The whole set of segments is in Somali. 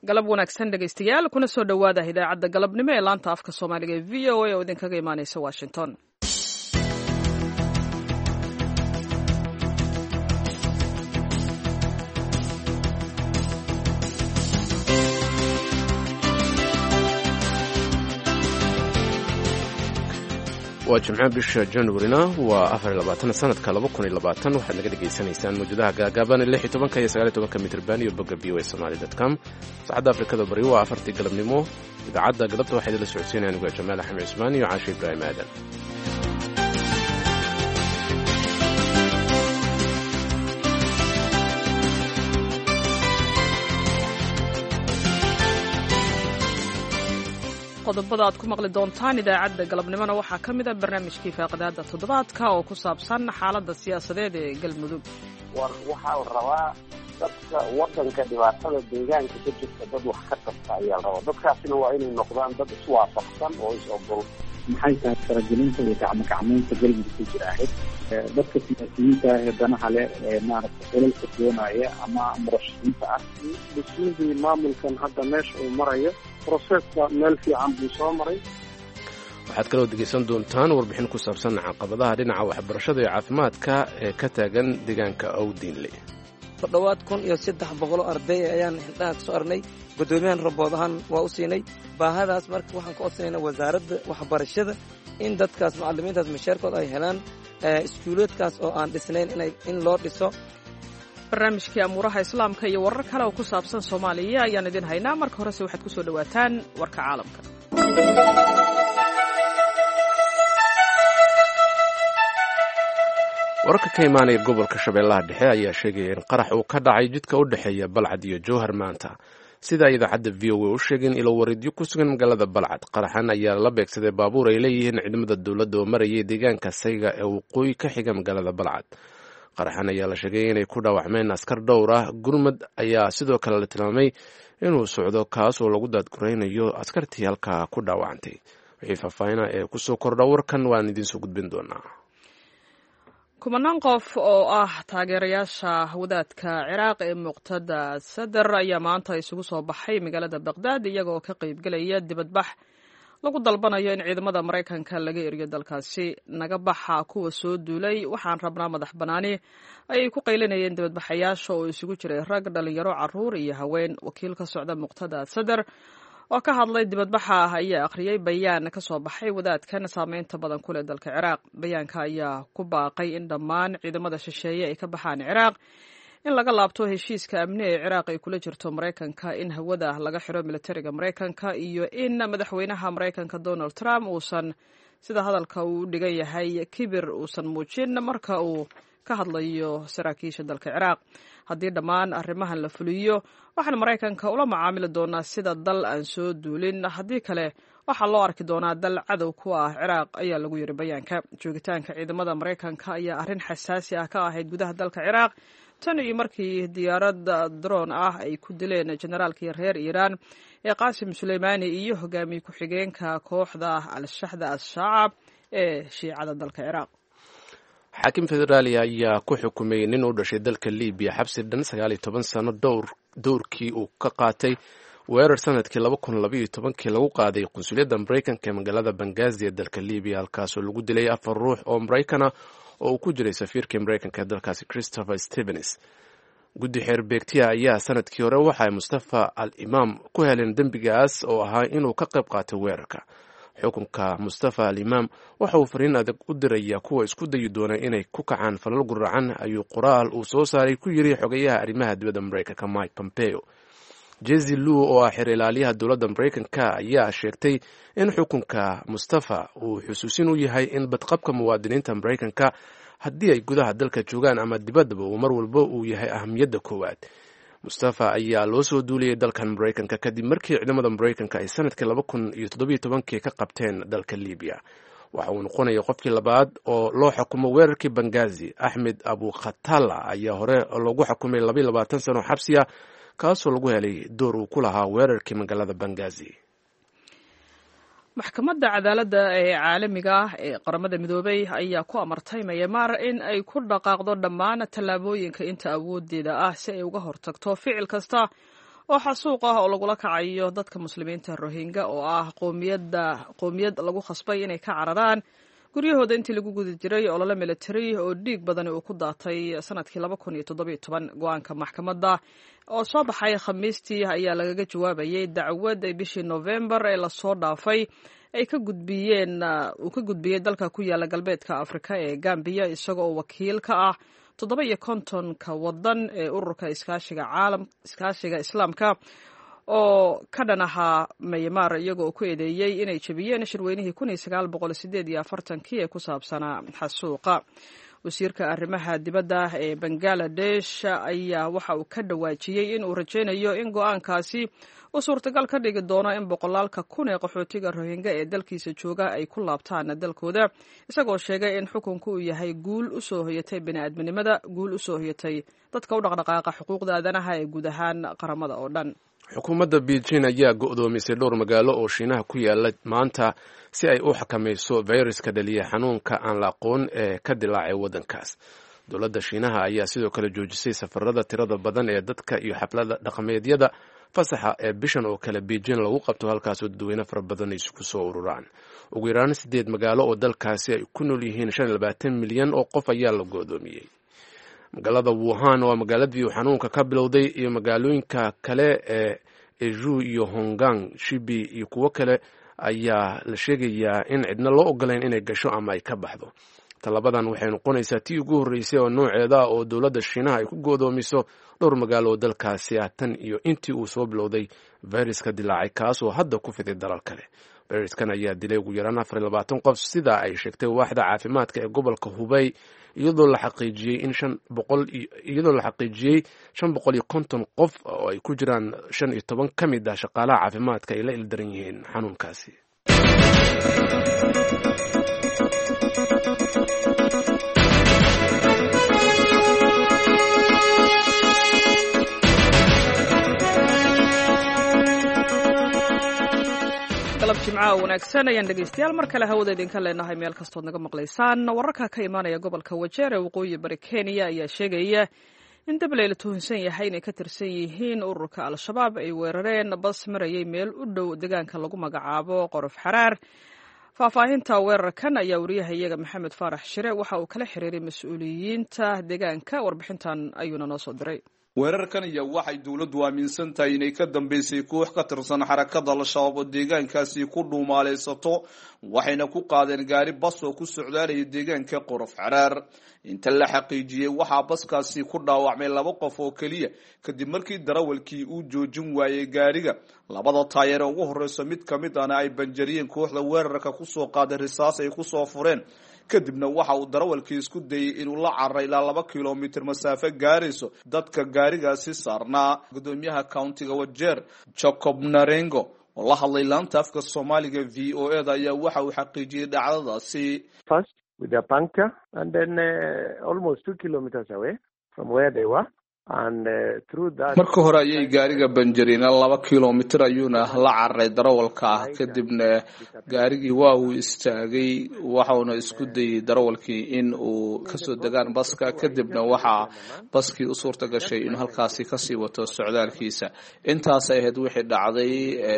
galab wanaagsan dhegaystayaal kuna soo dhowaada idaacadda galabnimo ee laanta afka soomaaliga ee v o a oo idinkaga imaanaysa washington. waa jimco bisha januarina waa 24 sanadka 2020 waxaad naga dhegaysanaysaan mawjadaha gaagaaban 16 iyo 19 mitrban iyo bogga voasomali.com. saacadda afrikada bari waa 4 galabnimo. idaacadda galabta waxaa idinla socodsiinaya anigu jamaal axmed cusmaan iyo caashe ibraahim aadan. qodobada aad ku maqli doontaan idaacadda galabnimona waxaa ka mid a barnaamijkii faaqidaada toddobaadka oo ku saabsan xaaladda siyaasadeed ee galmudug. waxaa la rabaa dadka wadanka dhibaatada deegaanka ka jirta dad wax ka qabta ayaa la rabaa. dadkaasina waa inay noqdaan dad iswaafaqsan oo is-ogol. maxay tahay faragelinta iyo gacmo-gacmeynta galmudug ku jira ahayd dadka siyaasiyiinta ah ee danaha leh ee maaragtay xilalka doonaya ama murashaxiinta ah. dhismidii maamulkan hadda meesha uu marayo proseska meel fiican buu soo maray. waxaad kaloo dhegaysan doontaan warbixin ku saabsan caqabadaha dhinaca waxbarashada iyo caafimaadka ee ka taagan deegaanka awdiinle. ku dhowaad 1300 arday ayaan xildhaha ka soo arnay. guddoomiyahan rabood ahaan waa u siinay baahadaas. marka waxaan ka codsanaynaa wasaaradda waxbarashada in dadkaas macallimiintaas mashaarkooda ay helaan, iskuuleedkaas oo aan dhisnayn in loo dhiso. barnaamijkii amuuraha islaamka iyo warar kale oo ku saabsan soomaaliya ayaan idin haynaa. marka horese waxaad ku soo dhowaataan warka caalamka. wararka ka imaanaya gobolka shabeellaha dhexe ayaa sheegaya in qarax uu ka dhacay jidka u dhexeeya balcad iyo jowhar maanta, sida idaacadda v o a u sheegeen ilo wareedyo ku sugan magaalada balcad. qaraxan ayaa la beegsaday baabuur ay leeyihiin ciidamada dowladda oo marayay deegaanka sayga ee waqooyi ka xiga magaalada balcad. qaraxan ayaa la sheegay inay ku dhaawacmeen askar dhowr ah. gurmud ayaa sidoo kale la tilmaamay inuu socdo, kaas oo lagu daadguraynayo askartii halkaa ku dhaawacantay. wixii faahfaahina ee kusoo kordha warkan waan idinsoo gudbin doonaa. kumanaan qof oo ah taageerayaasha wadaadka ciraaq ee muqtada sadar ayaa maanta isugu soo baxay magaalada baqdaad iyagoo ka qaybgelaya dibadbax lagu dalbanayo in ciidamada maraykanka laga eriyo dalkaasi. naga baxa kuwa soo duulay, waxaan rabnaa madax bannaani ayay ku qaylinayeen dibadbaxayaasha oo isugu jiray rag, dhalinyaro, caruur iyo haween. wakiil ka socda muqtada sadar oo ka hadlay dibadbaxa ayaa akhriyay bayaan ka soo baxay wadaadkan saameynta badan ku leh dalka ciraaq. bayaanka ayaa ku baaqay in dhammaan ciidamada shisheeye ay ka baxaan ciraaq, in laga laabto heshiiska amni ee ciraaq ay kula jirto maraykanka, in hawada laga xiro militariga maraykanka, iyo in madaxweynaha maraykanka Donald Trump uusan, sida hadalka uu u dhigan yahay, kibir uusan muujin marka uu ka hadlayo saraakiisha dalka ciraaq. haddii dhammaan arrimahan la fuliyo, waxaan maraykanka ula macaamili doonaa sida dal aan soo duulin. haddii kale waxaa loo arki doonaa dal cadow ku ah ciraaq, ayaa lagu yiri bayaanka. joogitaanka ciidamada maraykanka ayaa arrin xasaasi ah ka ahayd gudaha dalka ciraaq tan iyo markii diyaarad droon ah ay ku dileen generaalkii reer iiraan ee qaasim suleymaani iyo hogaamiye ku-xigeenka kooxda al-shaxda al-shacaab ee shiicada dalka ciraaq. xaakim federaali ayaa ku xukumay nin u dhashay dalka libiya xabsi dhan 19 sano dowrkii uu ka qaatay weerar sanadkii 2012 lagu qaaday qunsuliyadda maraykanka ee magaalada bangazi ee dalka libiya, halkaasoo lagu dilay 4 ruux oo maraykana oo uu ku jiray safiirkii maraykanka ee dalkaasi Christopher Stevens. guddi xeer beegtiya ayaa sanadkii hore waxa ay Mustafa al-Imaam ku heleen dembigaas oo ahaa inuu ka qayb qaatay weerarka. xukunka Mustafa al-Imaam waxa uu fariin adag u diraya kuwa isku dayi doona inay ku kacaan falal guracan, ayuu qoraal uu soo saaray ku yiri xogayaha arrimaha dibadda maraykanka Mike Pompeo. Jesse Lu oo ah xeer ilaaliyaha dowladda maraykanka ayaa sheegtay in xukunka Mustafa uu xusuusin u yahay in badqabka muwaadiniinta maraykanka haddii ay gudaha dalka joogaan ama dibaddaba uu mar walba uu yahay ahamiyadda koowaad. mustafa ayaa loo soo duuliyey dalkan maraykanka kadib markii ciidamada maraykanka ay sanadkii 2017 ka qabteen dalka libiya. waxa uu noqonaya qofkii labaad oo loo xukumo weerarkii bangazi. axmed abu khatala ayaa hore loogu xukumay 22 sano xabsi ah, kaasoo lagu helay door uu ku lahaa weerarkii magaalada bangazi. maxkamadda cadaaladda ee caalamiga ah ee qaramada midoobay ayaa ku amartay Myanmar in ay ku dhaqaaqdo dhammaan tallaabooyinka inta awoodeeda ah si ay uga hortagto ficil kasta oo xasuuq ah oo lagula kacayo dadka muslimiinta rohingya oo ah qoomiyad lagu khasbay inay ka cararaan guryahooda intii lagu guda jiray olole military oo dhiig badani uu ku daatay sanadkii 2017. go-aanka maxkamadda oo soo baxay khamiistii ayaa lagaga jawaabayay dacwad ay bishii November ee lasoo dhaafay uu ka gudbiyey dalka ku yaala galbeedka Afrika ee Gambia isagoo wakiil ka ah 57 wadan ee ururka iskaashiga islaamka oo ka dhan ahaa Myanmar iyagoo ku eedeeyey inay jabiyeen shirweynihii 1948 ee ku saabsanaa xasuuqa. wasiirka arrimaha dibadda ee Bangladesh ayaa waxa uu ka dhawaajiyey in uu rajaynayo in go'aankaasi uu suurtagal ka dhigi doono in boqolaalka kun ee qaxootiga Rohingya ee dalkiisa jooga ay ku laabtaan dalkooda, isagoo sheegay in xukunku uu yahay guul u soo hoyatay bini'aadminimada, guul u soo hoyatay dadka u dhaqdhaqaaqa xuquuqda aadanaha ee guud ahaan qaramada oo dhan. xukuumadda Beijing ayaa go'doomisay dhowr magaalo oo Shiinaha ku yaala maanta si ay u xakamayso fayraska dhaliya xanuunka aan la aqoon ee ka dilaacay waddankaas. dowladda Shiinaha ayaa sidoo kale joojisay safarada tirada badan ee dadka iyo xaflada dhaqameedyada fasaxa ee bishan oo kale Beijing lagu qabto halkaas oo dadweyne fara badan ay isku soo ururaan. ugu yaraan 8 magaalo oo dalkaasi ay ku nool yihiin 25 milyan oo qof ayaa la go'doomiyey. magaalada Wuhan waa magaaladii uu xanuunka ka bilowday iyo magaalooyinka kale ee Zhou iyo Honggang, Shibi iyo kuwo kale ayaa la sheegayaa in cidna loo ogoleen inay gasho ama ay ka baxdo. talabadan waxay noqonaysaa tii ugu horreysay oo nooceeda oo dowladda Shiinaha ay ku go'doomiso dhowr magaalo oo dalkaasi ah tan iyo intii uu soo bilowday fayraska dilaacay kaas oo hadda ku fiday dalal kale. fayraskan ayaa dilay ugu yaraan 24 qof sida ay sheegtay waaxda caafimaadka ee gobolka Hubei, iyadoo la xaqiijiyey 550 qof oo ay ku jiraan 15 ka mid ah shaqaalaha caafimaadka ay la ildaran yihiin xanuunkaasi. galab jimcaha wanaagsan ayaan dhegaystayaal mar kale hawada idinka leenahay meel kastood naga maqlaysaan. wararka ka imaanaya gobolka Wajeer ee waqooyi bari Kenya ayaa sheegaya in dabley la tuhunsan yahay inay ka tirsan yihiin ururka Al-Shabaab ay weerareen bas marayay meel u dhow deegaanka lagu magacaabo Qorof Xaraar. faahfaahinta weerarkan ayaa wariyahayaga Maxamed Faarax Shire waxa uu kala xiriiray mas'uuliyiinta deegaanka. warbixintan ayuuna noo soo diray. weerarkan ayaa waxay dawladdu aaminsan tahay inay ka dambeysay koox ka tirsan xarakada Al-Shabaab oo deegaankaasi ku dhuumaaleysato, waxayna ku qaadeen gaari bas oo ku socdaalaya deegaanka Qorof Xaraar. inta la xaqiijiyay waxaa baskaasi ku dhaawacmay 2 qof oo kaliya kadib markii darawalkii uu joojin waayay gaariga. labada taayeer ugu horeyso mid kamid ahna ay banjariyeen kooxda weerarka ku soo qaaday risaas ay ku soo fureen. kadibna waxa uu darawalkii isku dayay inuu la carray ilaa 2 kiiloomitir masaafo gaarayso dadka gaarigaasi saarnaa. gudoomiyaha countiga Wajeer Jacob Narengo oo la hadlay laanta afka Soomaaliga VOA ayaa waxa uu xaqiijiyay dhacdadaasi. First with the puncture and then almost 2 kilometers away from where they were. marka hore ayay gaariga banjareen 2 kiiloomitir ayuuna la carray darawalka kadibna gaarigii waa uu istaagay waxauna isku dayay darawalkii in uu kasoo degaan baska. kadibna waxaa baskii u suurta gashay inuu halkaasi kasii wato socdaalkiisa. intaas ay ahayd wixii dhacday.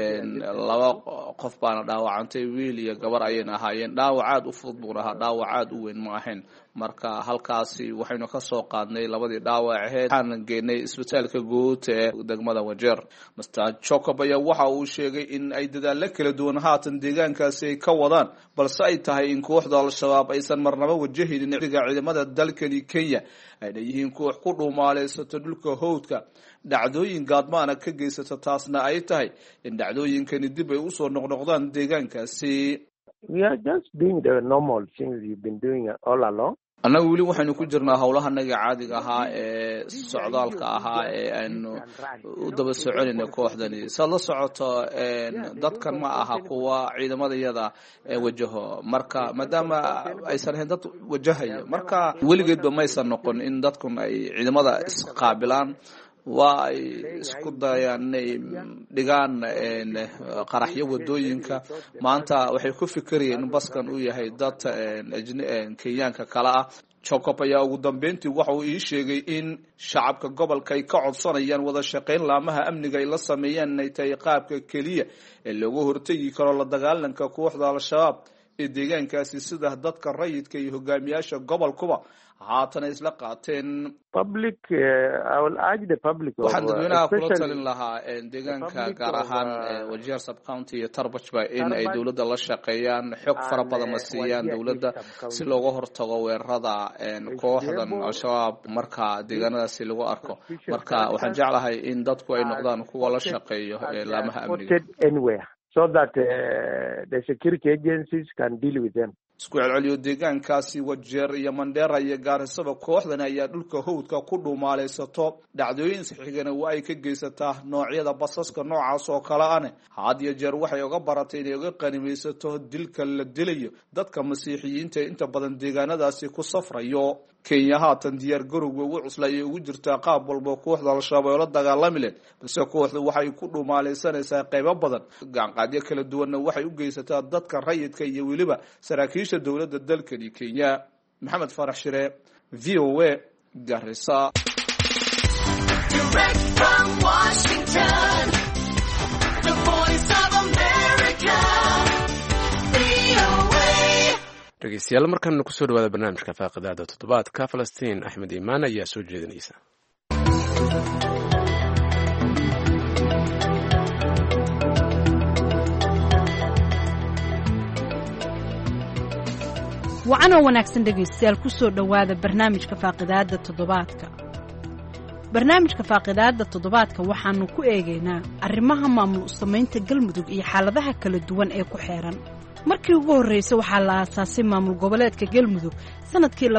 2 qof baana dhaawacantay, wiil iyo gabar ayayna ahaayeen. dhaawac aad u fudud buu ahaa, dhaawac aad u weyn ma ahayn. marka halkaasi waxaynu ka soo qaadnay 2 dhaawac ahayd waxaan geynay isbitaalka guud ee degmada Wajeer. Mr. Jacob ayaa waxa uu sheegay in ay dadaal kala duwan haatan deegaankaasi ay ka wadaan, balse ay tahay in kooxda Al-Shabaab aysan marnaba wajahidin ciidamada dalkani Kenya ay yihiin koox ku dhuumaaleysato dhulka hawdka, dhacdooyin gaadmaana ka geysata. taasna ay tahay in dhacdooyinkani dib ay u soo noqnoqdaan deegaankaasi. We are just doing the normal things we've been doing all along. annagu weli waxaynu ku jirnaa howlahanaga caadiga ahaa ee socdaalka ahaa ee aynu u daba soconayna kooxdani. saad la socoto dadkan ma aha kuwa ciidamadayada wajaho, marka maadaama aysan ahayn dad wajahaya, marka weligeedba maysan noqon in dadkun ay ciidamada isqaabilaan. waa ay isku dayaan inay dhigaan qaraxyo wadooyinka. maanta waxay ku fikirayeen in baskan uu yahay dad Kenyaanka kala ah. Jacob ayaa ugu dambeyntii waxa uu ii sheegay in shacabka gobolka ay ka codsanayaan wada shaqayn laamaha amniga ay la sameeyaan inay tahay qaabka keliya ee looga hortagi karo la dagaalanka kooxda al-shabaab ee deegaankaasi sida dadka rayidka iyo hogaamiyaasha gobolkuba haatan isla qaateen. Waxaan dadweynaha kula talin lahaa deegaanka gaar ahaan Wajir Sub County iyo Tarbajba in ay dowladda la shaqeeyaan, xog fara badan la siiyaan dowladda si looga hortago weerarada kooxdan al-shabaab marka deegaanadaasi lagu arko. Marka waxaan jeclahay in dadku ay noqdaan kuwa la shaqeeyo laamaha amniga. So that the security agencies can deal with them. Isku celceliyo deegaankaasi Wajir iyo Mandera iyo Gaarisa kooxdan ayaa dhulka hawdka ku dhuumaaleysato dhacdooyin saxiigana waa ay ka geysataa noocyada basaska noocaas oo kala ah had iyo jeer waxay uga baratay inay uga qanimaysato dilka la dilayo dadka masiixiyiinta inta badan deegaanadaasi ku safrayo. Kenya haatan diyaar garowga ugu cuslay ugu jirtaa qaab walba kooxda al-shabaab la dagaalami leh balse kooxdu waxay ku dhuumaaleysanaysaa qaybo badan gaanqaadyo kala duwan waxay u geysataa dadka rayidka iyo waliba saraakiisha dowladda dalkani Kenya. Maxamed Farax Shire, VOA, Garissa. Direct from Washington, the voice of America, VOA. dhegeystayaal markan ku soo dhawaada barnaamijka faaqidaada toddobaadka. Falastiin Axmed Iimaan ayaa soo jeedinaysa. wacan oo wanaagsan dhegaystayaal ku soo dhowaada barnaamijka faaqidaada toddobaadka. barnaamijka faaqidaada toddobaadka waxaanu ku eegaynaa arrimaha maamul u samaynta galmudug iyo xaaladaha kala duwan ee ku xeeran. markii ugu horreysay waxaa la aasaasay maamul goboleedka galmudug sanadkii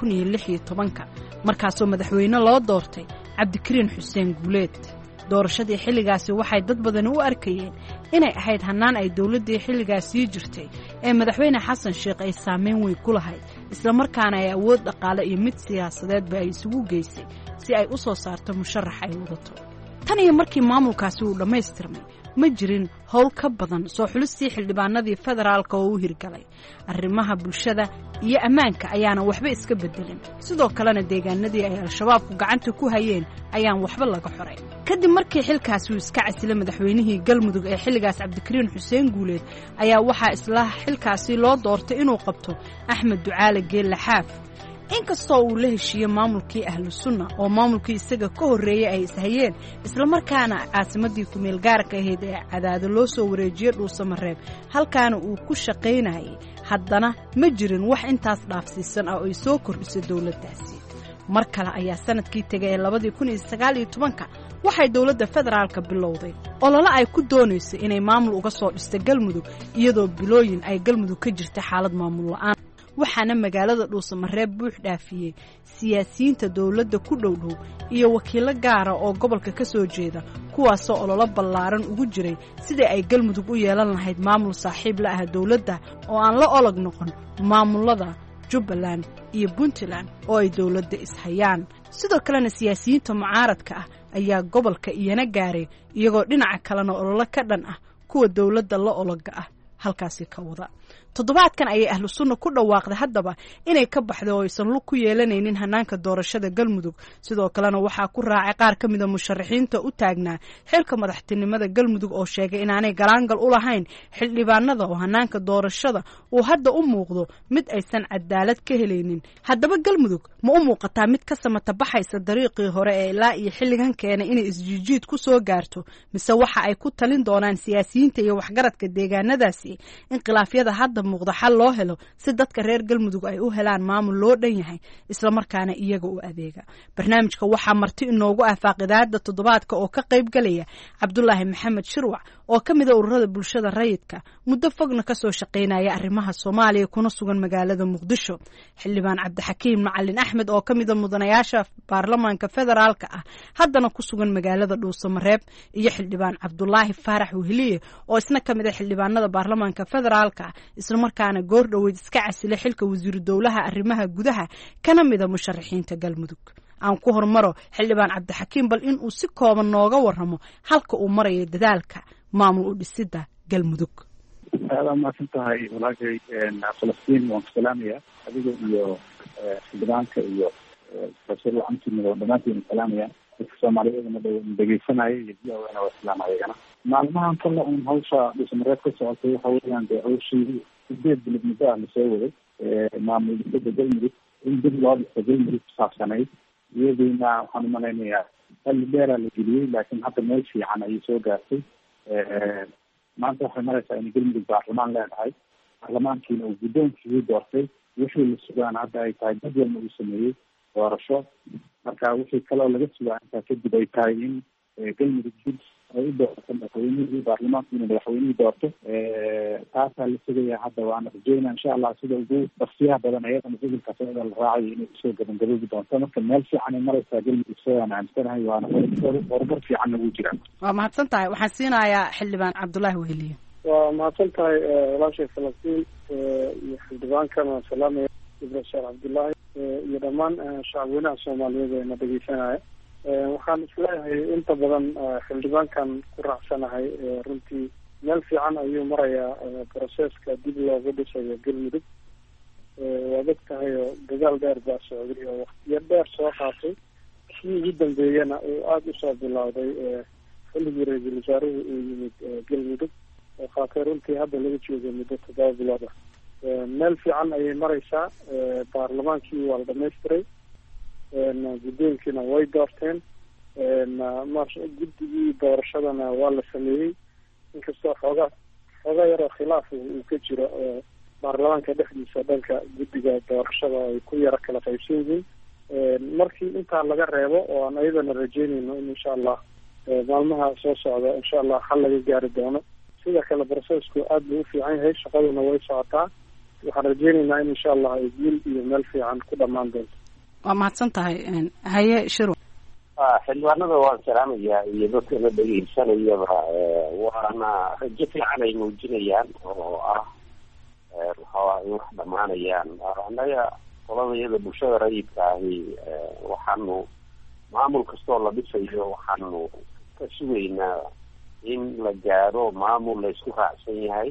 2016 markaasoo madaxweyne loo doortay cabdikariin xuseen guuleed. doorashadii xilligaasi waxay dad badan u arkayeen inay ahayd hannaan ay dowladdii xilligaasii jirtay ee madaxweyne xasan sheekh ay saameyn weyn ku lahayd islamarkaana ay awood dhaqaale iyo mid siyaasadeedba ay isugu geysay si ay u soo saarto musharax ay wadato. tan iyo markii maamulkaasi uu dhammaystirmay ma jirin howl ka badan soo xulistii xildhibaanadii federaalka oo u hirgalay. arrimaha bulshada iyo ammaanka ayaana waxba iska bedelin, sidoo kalena deegaanadii ay al-shabaabku gacanta ku hayeen ayaan waxba laga xoray. kadib markii xilkaasi uu iska casilay madaxweynihii galmudug ee xilligaas cabdikariin xuseen guuleed ayaa waxaa isla xilkaasi loo doortay inuu qabto axmed ducaale geelle xaaf. inkastoo uu la heshiiyey maamulkii ahlu sunna oo maamulkii isaga ka horreeyey ay ishayeen islamarkaana caasimadii kumeel gaarka ahayd ee Cadaado loo soo wareejiyey Dhuusamareeb halkaana uu ku shaqaynayay, haddana ma jirin wax intaas dhaafsiisan oo ay soo kordhisay dowladdaasi. mar kale ayaa sanadkii tegay 2019 waxay dowladda federaalka bilowday olole ay ku doonayso inay maamul uga soo dhisto galmudug iyadoo bilooyin ay galmudug ka jirta xaalad maamul la'aan. waxaana magaalada Dhuusamareeb buux dhaafiyey siyaasiyiinta dowladda ku dhowdhow iyo wakiilo gaara oo gobolka ka soo jeeda kuwaasoo ololo ballaaran ugu jiray sidii ay galmudug u yeelan lahayd maamul saaxiib la ah dowladda oo aan la olog noqon maamulada Jubbaland iyo Puntland oo ay dowladda ishayaan. sidoo kalena siyaasiyiinta mucaaradka ah ayaa gobolka iyana gaaray iyagoo dhinaca kalena ololo ka dhan ah kuwa dowladda la ologa ah halkaasi ka wada. toddobaadkan ayay ahlu sunna ku dhawaaqday haddaba inay ka baxdo oo aysan lug ku yeelanaynin hanaanka doorashada galmudug. sidoo kalena waxaa ku raacay qaar ka mida musharaxiinta u taagnaa xilka madaxtinimada galmudug oo sheegay inaanay galaangal u lahayn xildhibaanada oo hanaanka doorashada uu hadda u muuqdo mid aysan cadaalad ka helaynin. haddaba galmudug ma u muuqataa mid ka samata baxaysa dariiqii hore ee ilaa iyo xilligan keenay inay isjiijiid ku soo gaarto, mise waxa ay ku talin doonaan siyaasiyiinta iyo waxgaradka deegaanadaasi in khilaafyada hadda muuqda xal loo helo si dadka reer galmudug ay u helaan maamul loo dhan yahay isla markaana iyaga u adeega. barnaamijka waxaa marti inoogu ah faaqidaada toddobaadka oo ka qayb galaya Cabdullaahi Maxamed Shirwac oo ka mid ah ururada bulshada rayidka muddo fogna ka soo shaqeynaya arrimaha Soomaaliya kuna sugan magaalada Muqdisho, xildhibaan Cabdixakiim Macalin Axmed oo ka mid ah mudanayaasha baarlamaanka federaalka ah haddana ku sugan magaalada Dhuusamareeb, iyo xildhibaan Cabdullaahi Faarax Weheliye oo isna ka mid ah xildhibaanada baarlamaanka federaalka isla markaana goor dhaweyd iska casilay xilka wasiir dowlaha arrimaha gudaha kana mid ah musharaxiinta galmudug. aan ku hormaro xildhibaan Cabdixakiim bal in uu si kooban nooga warramo halka uu marayo dadaalka maamul u dhisida galmudug. aada mahadsan tahay walaashay falastiin waan ku salaamaya adiga iyo xildhibaanka iyo professor amtimido dhammaantiin salaamaya dadka soomaaliyeedna dhegeysanaya iyo diyawana waa islaamaya maalmahan kale un hawsha dhismareed ka socotay waxa weeyaan dee hawshii 8 bilood muddo ah lasoo waday maamul dowladda galmudug in dib loo dhiso galmudug kusaabsanayd iyadiina waxaan umalaynayaa xilli dheeraa la geliyey laakiin hadda meel fiican ayay soo gaartay maanta waxay maraysaa in galmudug baarlamaan leedahay baarlamaankiina uu guddoonkiisii doortay wixii la sugaan hadda ay tahay jadwalna uu sameeyey doorasho marka wixii kaloo laga sugaa intaa kadib ay tahay in galmudug dib ay u doorto madaxweynihii baarlamaanku inuu madaxweynihii doorto taasaa la sugaya hadda waana rajeynaa insha allah sida ugu dhaqsiyaha badan ayadana gobolkaas ayada la raacayo inay usoo gabagaboobi doonto marka meel fiican ay maraysaa galmudug sidaan aaminsanahay waana horumar fiicanna wuu jiraa. waa mahadsan tahay waxaan siinayaa xildhibaan cabdullaahi weheliye. waa mahadsan tahay walaashay falastiin iyo xildhibaankana waan salaamaya ibrahim cabdullaahi iyo dhammaan shacabweynaha soomaaliyeed ee na dhegeysanaya. waxaan isleeyahay inta badan xildhibaankan ku raacsanahay runtii meel fiican ayuu marayaa broseska dib loogu dhisayo galmudug. waad og tahay oo dagaal dheer baa socday oo waktiyo dheer soo qaatay kii ugu dambeeyana uu aada usoo bilowday xilligii ra-iisul wasaaruhu uu yimid galmudug oo qaatay runtii hadda laga joogo muddo 7 bilood ah. meel fiican ayay maraysaa. baarlamaankii waa la dhamaystiray, guddoonkiina way doorteen, guddigii doorashadana waa la sameeyey inkastoo xoogaa yaroo khilaaf uu ka jiro baarlamaanka dhexdiisa dhanka guddiga doorashada ay ku yaro kala qaybsan yihiin. markii intaa laga reebo oo aan ayadana rajeynayno in insha allah maalmaha soo socda insha allah xal laga gaari doono. sida kale brosesku aada buu u fiican yahay, shaqaduna way socotaa. waxaan rajeynaynaa in insha allah ay guul iyo meel fiican ku dhamaan doonto. waa mahadsan tahay haye shiro. xildhibaanada waan salaamayaa iyo dadkana dhegeysanayaba waana rajo fiican ay muujinayaan oo ah waxaa in wax dhamaanayaan. annaga qolada iyada bulshada rayidka ahi waxaanu maamul kastoo la dhisayo waxaanu ka sugaynaa in la gaaro maamul laysku raacsan yahay.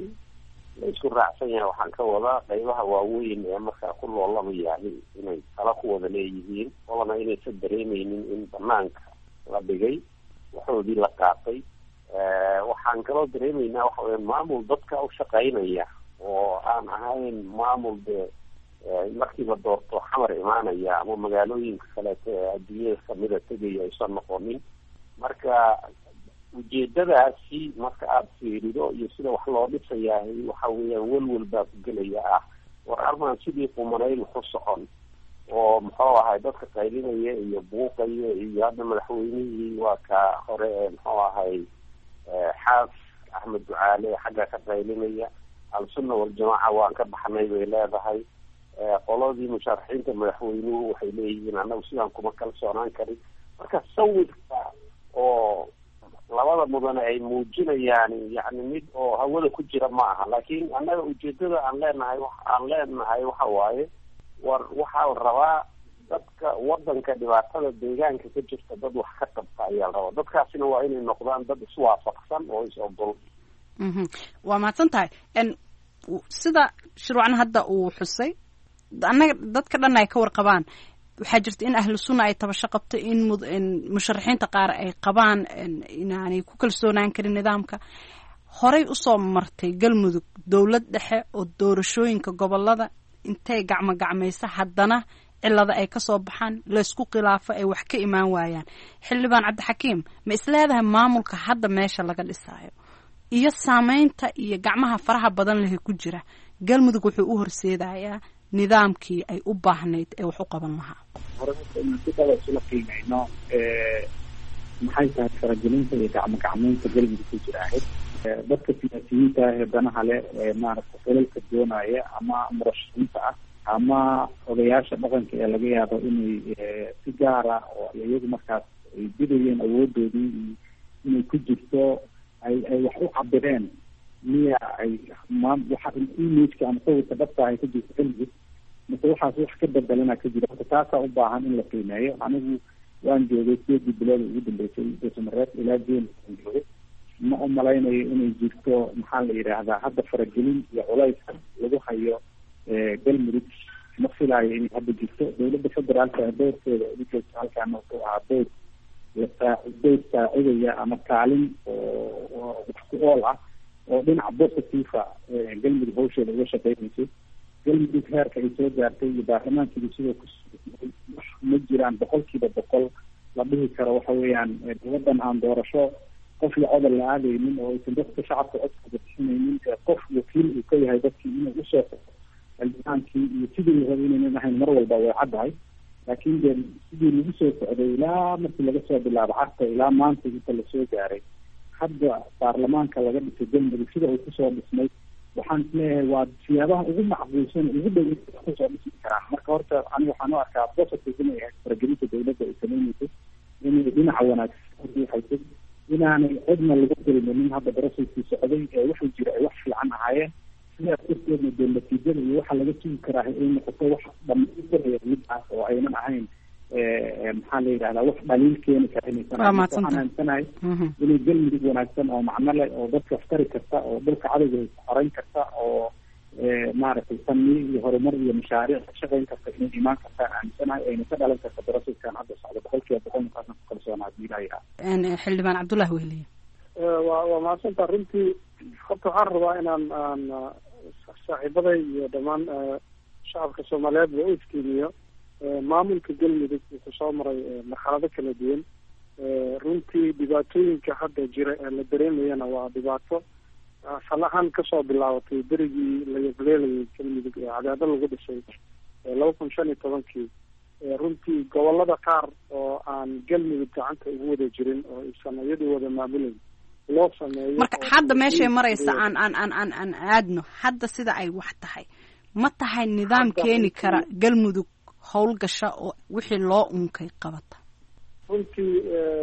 waxaan ka wadaa qaybaha waaweyn ee markaa ku loolamayahay inay tala ku wada leeyihiin, olana inaysan dareemeynin in banaanka la dhigay waxoodii la qaatay. waxaan kaloo dareemeynaa waxa weya maamul dadka u shaqaynaya oo aan ahayn maamul dee markii la doorto xamar imaanaya ama magaalooyinka kaleeto ee adduunyada kamida tegaya aysan noqonin. marka ujeedadaasi marka aada fiirido iyo sida wax loo dhisayahay waxa weeyaan welwel baa ku gelaya ah war armaan sidii qumanayl waxu socon oo muxuu ahay dadka qaylinaya iyo buuqaya iyo hadda madaxweynihii waa ka hore ee muxuu ahay xaaf axmed ducaale xagga ka qaylinaya. al-sunna wal-jamaaca waan ka baxnay bay leedahay. qoladii musharaxiinta madaxweynuhu waxay leeyihiin annagu sidaan kuma kalsoonaan karin. marka sawirka oo labada mudane ay muujinayaan yani mid oo hawada ku jira ma aha. laakiin annaga ujeedada aan leenahay waxa waaye war waxaa la rabaa dadka wadanka dhibaatada deegaanka ka jirta dad wax ka qabta ayaa la rabaa. dadkaasina waa inay noqdaan dad iswaafaqsan oo is-ogol. waa mahadsan tahay. sida shirwacan hadda uu xusay annaga dadka dhan ay ka warqabaan. waxaa jirta in ahlu sunna ay tabasho qabto in musharaxiinta qaar ay qabaan inaanay ku kalsoonaan karin nidaamka. horey usoo martay galmudug dowlad dhexe oo doorashooyinka gobolada intay gacmaysa haddana cilada ay kasoo baxaan laysku khilaafo ay wax ka imaan waayaan. xildhibaan cabdixakiim ma isleedahay maamulka hadda meesha laga dhisaayo iyo saameynta iyo gacmaha faraha badan leh ku jira galmudug wuxuu u horseedayaa nidaamkii ay u baahnayd ee wax u qaban lahaa? horta isla qiimeyno maxay tahay faragelinta iyo gacmaynta galmudug ku jira ahayd dadka siyaasiyiinta ah danaha leh maaragta xilalka doonaya ama murashaxiinta ah ama odayaasha dhaqanka ee laga yaabo inay si gaara oo iyagu markaas ay bidayeen awoodoodii inay ku jirto ay wax u cabireen miya ay waxa imageka ama sawirka dhabta ay ku jirto galmudug mase waxaas wax ka bedelana ka jira. horta taasaa u baahan in la qiimeeyo. anigu waan joogay 8 bilood ugu dambeysay dhismareed ilaa jeen aan joogay ma umalaynayo inay jirto maxaa la yidhaahdaa hadda faragelin iyo culayska lagu hayo galmudug ma filaayo inay hadda jirto. dawladda federaalka doorkeeda ugu joogto halkaana wuxuu ahaa dood saacidaya ama kaalin oo wax ku ool ah oo dhinaca positive galmudug hawsheeda uga shaqeynaysay. galmudug heerka ay soo gaartay iyo baarlamaankeedu sidoo ma jiraan 100% la dhihi karo waxa weeyaan dowladan aan doorasho qof iyo codol la aadaynin oo aysan dadka shacabka codkooda bixinaynin qof wakiil uu ka yahay dadkii inuu usoo xildhibaankii iyo sidii la rabay inaynan ahayn mar walba way caddahay. laakiin de sidii lagu soo socday ilaa markii laga soo bilaabo carta ilaa maanta inta lasoo gaaray hadda baarlamaanka laga dhisay galmudug sida uu kusoo dhismay waxaan isleeyahay waa siyaabaha ugu macquulsan ugu dhow kusoo dhismi karaan. marka horta aniga waxaan u arkaa positive inay ahayd faragelinta dawladda ay sameynayso inay dhinaca wanaagsan uhaysay inaanay cidna lagu dulminin hadda processkii socday ee wuxuu jira ay wax fiican ahaayeen. sidaas darteedna dee natiijada iyo waxa laga sugi karaa ay noqoto wax dhamaystiraya midaas oo aynan ahayn maxaa la yidhahdaa wax dhaliil keeni kara inaysan aaminsanahay inay galmudug wanaagsan oo macno leh oo dadka aftari karta oo dalka cadowga xoreyn karta oo maaragtay tanmiir iyo horumar iyo mashaariic ka shaqeyn karta inay imaan kartaan aaminsanahay ayna ka dhalan karta processkan hadda socda 100% markaasna ku kalsoonaa bilaha. xildhibaan cabdullahi wehliye waa mahadsantaa runtii. horta waxaan rabaa inaan saaxiibaday iyo dhammaan shacabka soomaaliyeed ba u iftiimiyo maamulka galmudug wuxuu soo maray marxalado kala duwan. runtii dhibaatooyinka hadda jira ee la dareemayana waa dhibaato asal ahaan kasoo bilaabatay berigii la yableelayay galmudug ee cadaado lagu dhisay 2015 runtii gobolada qaar oo aan galmudug gacanta ugu wada jirin oo aysan iyadu wada maamulayn loo sameeyo. marka hadda meeshay maraysa aan aadno hadda sida ay wax tahay ma tahay nidaam keeni kara galmudug howlgasha oo wixii loo unkay qabata. runtii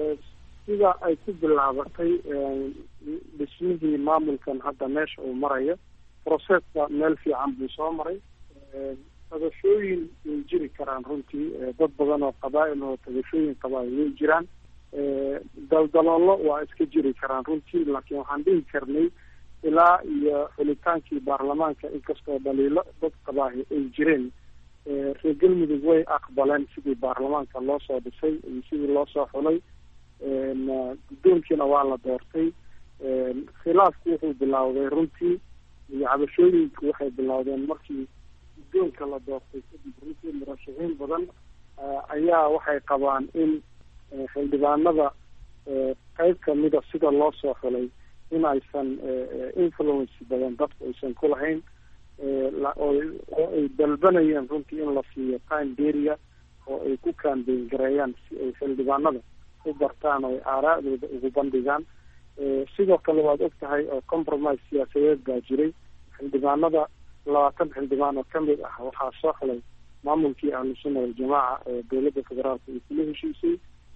sida ay ku bilaabatay dhismihii maamulkan hadda meesha uu marayo processka meel fiican buu soo maray. tabashooyin way jiri karaan runtii dad badan oo qabaa'il oo tabashooyin qabaa'il way jiraan. daldaloolo waa iska jiri karaan runtii laakiin waxaan dhihi karnay ilaa iyo xulitaankii baarlamaanka inkastoo dhaliilo dad qabaahi ay jireen reer galmudug way aqbaleen sidii baarlamaanka loo soo dhisay iyo sidii loo soo xulay. guddoonkiina waa la doortay. khilaafku wuxuu bilowday runtii iyo cabashooyinku waxay bilowdeen markii guddoonka la doortay kadib runtii murashaxiin badan ayaa waxay qabaan in xildhibaanada qayb kamida sida loo soo xulay in aysan influence badan dadku aysan ku lahayn oo ay dalbanayeen runtii in la siiyo time deriya oo ay ku campaign gareeyaan si ay xildhibaanada u bartaan oo ay aaraa'dooda ugu bandhigaan. sidoo kale waad og tahay oo compromise siyaasadeed baa jiray. xildhibaanada 20 xildhibaan oo kamid ah waxaa soo xulay maamulkii ahlusunna waljamaaca ee dowladda federaalka ay kula heshiisay.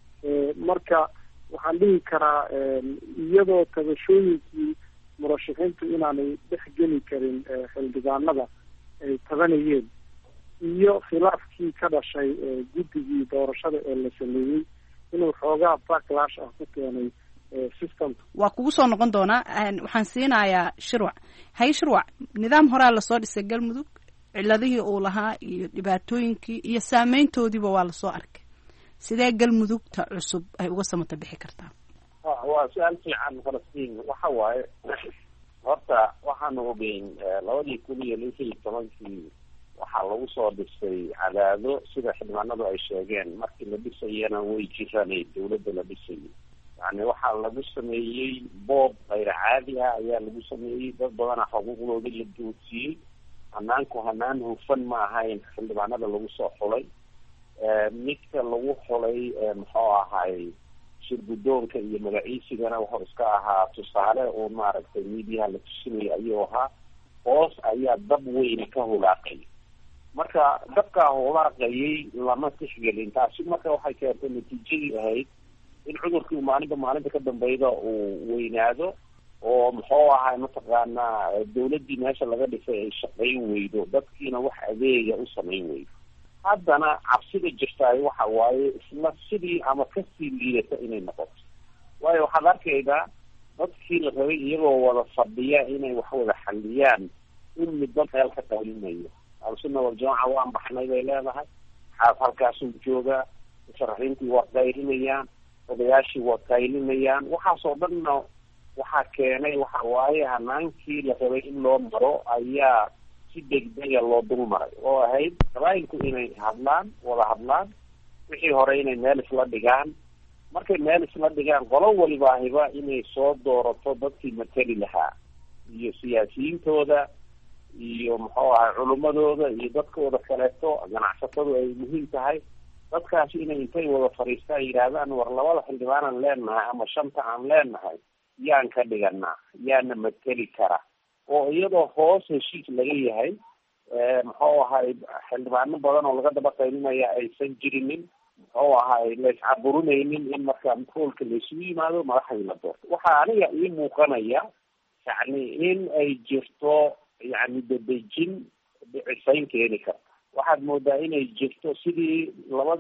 marka waxaan dhihi karaa iyadoo tabashooyinkii murashaxiintu inaanay dhex geli karin xildhibaanada ay tabanayeen iyo khilaafkii ka dhashay guddigii doorashada ee la sameeyey inuu xoogaa backlash ah ku keenay systemka. waa kugu soo noqon doonaa. waxaan siinayaa shirwac. shirwac nidaam horaa lasoo dhisay galmudug ciladihii uu lahaa iyo dhibaatooyinkii iyo saameyntoodiiba waa lasoo arkay. sidee galmudugta cusub ay uga samata bixi kartaa? waa su-aal fiican falastiin. waxa waaye horta waxaanu ogeyn 2016 waxaa lagu soo dhisay cadaado sida xildhibaanadu ay sheegeen. markii la dhisayana way jiranay dawladda la dhisayay. yani waxaa lagu sameeyey boob kayr caadi ah ayaa lagu sameeyey. dad badana xuquuqdoodii la doodsiiyey. hanaanku hanaan hufan ma ahayn xildhibaanada lagu soo xulay. midka lagu xulay muxuu ahay shir guddoonka iyo magaciisigana wuxuu iska ahaa tusaale oo maaragtay miidiyaha la tusinaya ayuu ahaa. hoos ayaa dab weyne ka hulaaqay. marka dabkaa hulaaqayay lama tixgelin. taasi marka waxay keentay natiijadii ahayd in cudurkii maalinta ka dambeyda uu weynaado oo muxuu ahay mataqaanaa dawladdii meesha laga dhisay ay shaqayn weydo, dadkiina wax adeega u samayn weydo. haddana cabsida jirtaay waxa waaye isla sidii ama kasii liidata inay noqoto. waayo waxaad arkaydaa dadkii la rabay iyagoo wada fadhiya inay wax wada xaliyaan in midba meel ka qaylinayo. Al-Sunna wal-Jamaaca waan baxnay bay leedahay, xaaf halkaasuu joogaa, musharaxiintii waa qaylinayaan, odayaashii waa qaylinayaan. waxaasoo dhanna waxaa keenay waxa waaye hanaankii la rabay in loo maro ayaa si degdega loo dul maray, oo ahayd qabaa'ilku inay wada hadlaan, wixii hore inay meel isla dhigaan. markay meel isla dhigaan, qolo walibaahiba inay soo doorato dadkii mateli lahaa iyo siyaasiyiintooda iyo muxuu ahay culimadooda iyo dadkooda kaleeto, ganacsatadu ay muhiim tahay. dadkaasi inay intay wada fadhiistaan yidhaahdaan war 2 xildhibaanaan leenahay ama 5 aan leenahay, yaan ka dhiganaa, yaana mateli kara, oo iyadoo hoos heshiis laga yahay. muxuu ahay xildhibaano badan oo laga daba qaylinaya aysan jirinin, muxuu ahay layscaburinaynin in markaa hoolka laysugu yimaado madaxdii la doorto. waxaa aniga ii muuqanaya yani in ay jirto yani dadejin dhicisayn keeni karta. waxaad moodaa inay jirto sidii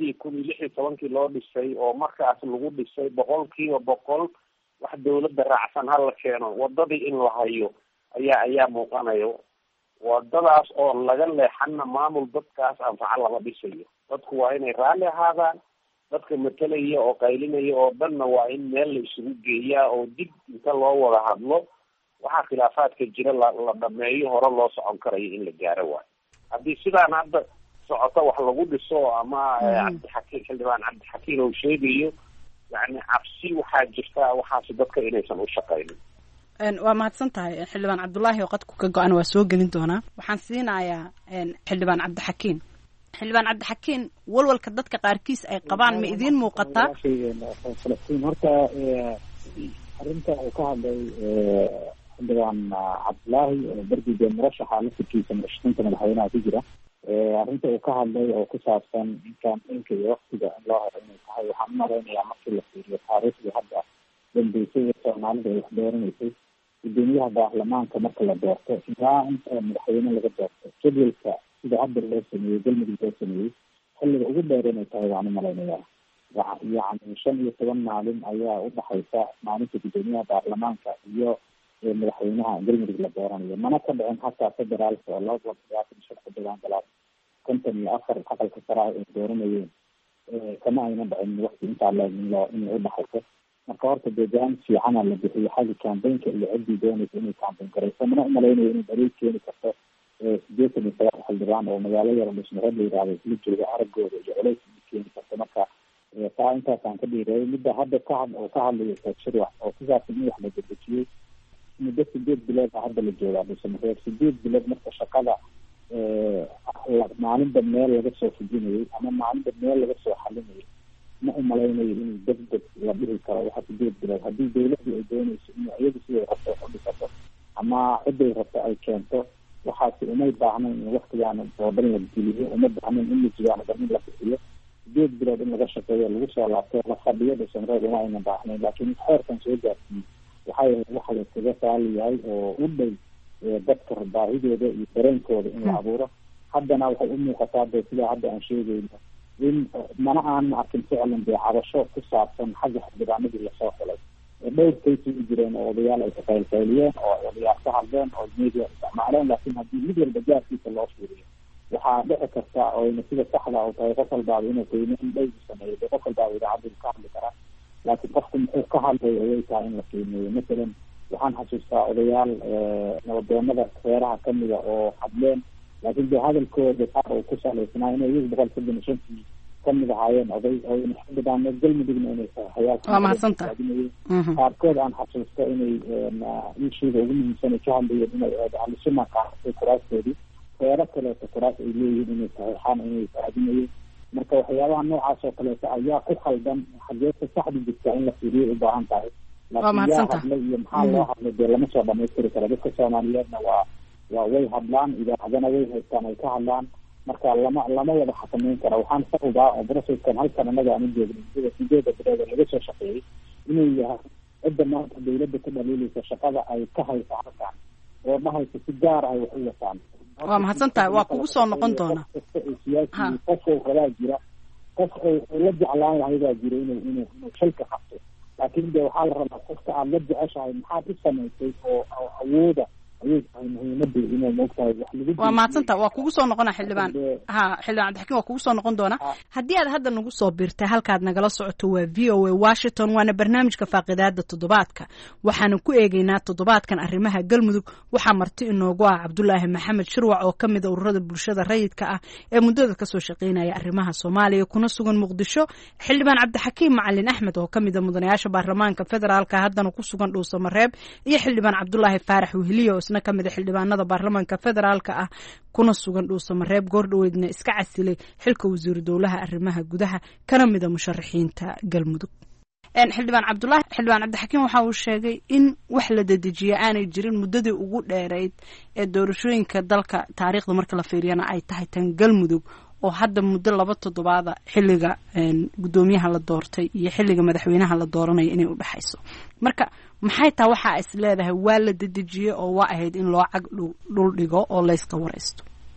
2016 loo dhisay, oo markaas lagu dhisay 100% wax dawladda raacsan hala keeno, wadadii in la hayo ayaa muuqanayo. wadadaas oo laga leexana maamul dadkaas anfaca lama dhisayo. dadku waa inay raalli ahaadaan, dadka matalaya oo qaylinaya oo dhanna waa in meel la isugu geeyaa oo dib inta loo wada hadlo waxaa khilaafaadka jira la dhameeyo, hore loo socon karayo in la gaaro waayo. haddii sidaan hadda socoto wax lagu dhiso ama xildhibaan cabdixakiin uu sheegayo, yani cabsi waxaa jirta waxaasi dadka inaysan u shaqaynin. waa mahadsan tahay xildhibaan cabdulaahi oo qadku ka go-an waa soo gelin doonaa. waxaan siinayaa xildhibaan cabdixakiin. xildhibaan cabdixakiin, walwalka dadka qaarkiis ay qabaan ma idiin muuqataa? horta arrinta uu ka hadlay xildhibaan cabdulaahi berdige murashaxa laftirkiisa murashaxiinta madaxweynaha ku jira, arrinta uu ka hadlay oo ku saabsan inka iyo waktiga in loo helo inay tahay, waxaan u malaynayaa markii la fiiriyo taariikhdii hadda dambeysay ee soomaalida ay wax dooranaysay, gudoomiyaha baarlamaanka marka la doorto ilaa inta madaxweyne laga doorto, jadwalka sida hadda loo sameeyey galmudug loo sameeyey, xilliga ugu dheer inay tahay waan u malaynayaa. yacni 15 maalin ayaa udhaxaysa maalinta gudoomiyaha baarlamaanka iyo madaxweynaha galmudug la dooranayo. mana ka dhicin hataa federaalka oo 2024 aqalka sare ay dooranayeen, kama ayna dhicin waqti intaa in udhaxayso. marka horta deegaan fiicana la bixiyo xagga kambeynka iyo ciddii doonaysa inay kambeyn garayso. mana umalaynayo inay daliil keeni karto 87 xildhibaan oo magaalo yar dhismareed la yidhahdo isla jooga araggooda iyo culays keeni karto. marka taa intaasaan ka dhiireeyay. midda hadda ka hadlayo shirwax oo ku saabsan in wax la dedejiyey muddo 8 bilood hadda la joogaa dhismareed. 8 bilood marka shaqada maalinba meel laga soo fujinayay ama maalinba meel laga soo xalinayay, ma umalaynayo in degdeg la dhihi karo waxa 8 bilood. haddii dawladdu ay doonayso in iyadu siday rabto u dhisato ama ciday rabto ay keento, waxaasi umay baahnayn in waktigaana oo dhan la geliyo, uma baahnayn in mijigaana dhan in la bixiyo. 8 bilood in laga shaqeeyo, lagu soo laabto la fadhiyo dhismareed uma aynan baahnayn. laakiin xeerkan soo gaarsiiyey waxay waxa la iskaga saali yahay oo u dhow dadka baahidooda iyo dareenkooda in la abuuro. haddana waxay u muuqataa de sida hadda aan sheegayno in mana aan arkin ficlan dee cabasho ku saabsan xagga xildhibaanadii lasoo xulay. dhowr kays u jireen oo odayaal ay kaqaylqayliyeen oo odayaal ka hadleen oo media isticmaaleen, laakiin haddii mid walba gaarkiisa loo fiiriyo waxaa dhici karta oo sida saxda oo tahay qof walbaaba inuu qiimeyn dhow sameeyo. de qof walbaaba idaacaddu ka hadli karaa, laakiin qofku muxuu ka hadlay ayay tahay in la qiimeeyo. masalan waxaan xasuustaa odayaal nabadoonada reeraha kamida oo hadleen, laakiin de hadalkooda qaar uu ku salaysnaa inay iyagu 175 kamid ahaayeen oday oo xildhibaano galmudugna inay qaarkood aan xasuusto inay ishiga ugu muhiimsan ka hadlayeen inay ahlusuna qaatay kuraastoodii, reero kaleeto kuraas ay leeyihiin inay saxiixaan inay raadinayeen. marka waxyaabaha noocaas oo kaleeto ayaa ku khaldan, xageesa saxda jirta in la fiiriyo u baahan tahay. laakiin yaa hadlay iyo maxaa loo hadlay dee lama soo dhamaystiri karo. dadka soomaaliyeedna waa way hadlaan, idaacadana way haystaan ay ka hadlaan. marka lama wada xakameyn kara. waxaan sababaa oo broseskan halkan anaga aan u joognin sida 8 bilood laga soo shaqeeyey inuu yahay cidda maanta dawladda ka dhaliilaysa shaqada ay ka haysa halkan oo dhahaysa si gaar ay wax u wataan. waa mahadsantahay, waa kugu soo noqon doona. qof oo rabaa jira, qof oo la jeclaan lahay baa jira inuu xilka qabto, laakiin de waxaa la rabaa qofka aad la jeceshahay maxaad u samaysay oo awooda ayay tahay muhiimada inay moogtahay wax lagu waa mahadsanta waa kugu soo noqona xildhibaan xildhibaan cabdixakiin waa kugu soo noqon doona haddii aad hadda nagu soo biirtay halkaad nagala socoto waa VOA Washington waana barnaamijka faaqidaada toddobaadka waxaanu ku eegaynaa toddobaadkan arrimaha galmudug waxaa marti inoogu ah Cabdulaahi Maxamed Shirwac oo ka mid ah ururada bulshada rayidka ah ee muddada kasoo shaqeynaya arrimaha Soomaaliya kuna sugan Muqdisho xildhibaan Cabdixakiin Macalin Axmed oo ka mid ah mudanayaasha baarlamaanka federaalka haddana ku sugan Dhuusamareeb iyo xildhibaan Cabdulaahi Faarax Weheliyo ka mid xildhibaanada baarlamaanka federaalka ah kuna sugan Dhuusamareeb goordhaweedna iska casilay xilka wasiir dowlaha arrimaha gudaha kana mid ah musharaxiinta galmudug xildhibaan cabdixakiin waxa uu sheegay in wax la dedejiyo aanay jirin muddadii ugu dheereyd ee doorashooyinka dalka taariikhda marka la fiiriyana ay tahay tan galmudug oo hadda muddo 2 toddobaada xilliga gudoomiyaha la doortay iyo xilliga madaxweynaha la dooranayo inay u dhaxayso marka maxay taa waxa is leedahay waa la dedejiyay oo waa ahayd in loo cag dhul dhigo oo la iska wareysto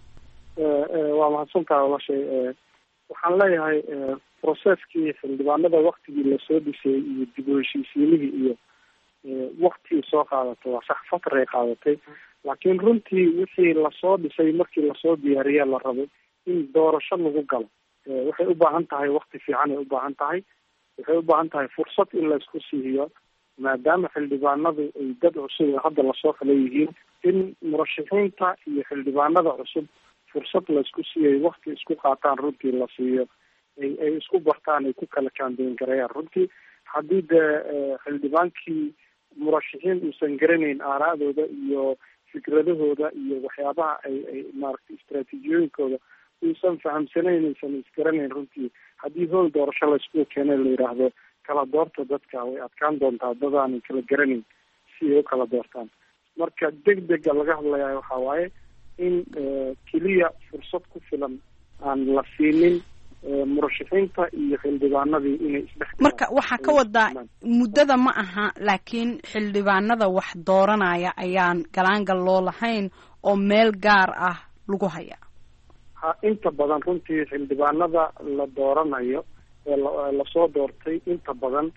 waa mahadsantahay walaashay waxaan leeyahay processkii xildhibaanada waktigii lasoo dhisay iyo dib u heshiisiinihii iyo waktii soo qaadatay waa sax fatray qaadatay laakiin runtii wixii lasoo dhisay markii lasoo diyaariya la rabay in doorasho lagu galo waxay u baahan tahay wakti fiican ay u baahan tahay waxay u baahan tahay fursad in la isku siiyo maadaama xildhibaanadu ay dad cusub hadda lasoo kala yihiin in murashaxiinta iyo xildhibaanada cusub fursad la isku siiyay wakti isku qaataan runtii la siiyo ay isku bartaan ay ku kala kaambeyn gareeyaan runtii haddii dee xildhibaankii murashaxiin uusan garanayn aaraadooda iyo fikradahooda iyo waxyaabaha ay maaragtay istaraatiijiyooyinkooda uusan fahamsanayn aysan isgaranayn runtii haddii howl doorasho la isku keenay la yidhaahdo kala doorta dadka way adkaan doontaa dadaanan kala garanayn si ay u kala doortaan marka degdega laga hadlayaa waxaa waaye in keliya fursad ku filan aan la siinin murashaxiinta iyo xildhibaanadii inay marka waxaa ka wadaa muddada ma aha laakiin xildhibaanada wax dooranaya ayaan galaangal loo lahayn oo meel gaar ah lagu hayaa inta badan runtii xildhibaanada la dooranayo ee lasoo doortay inta badan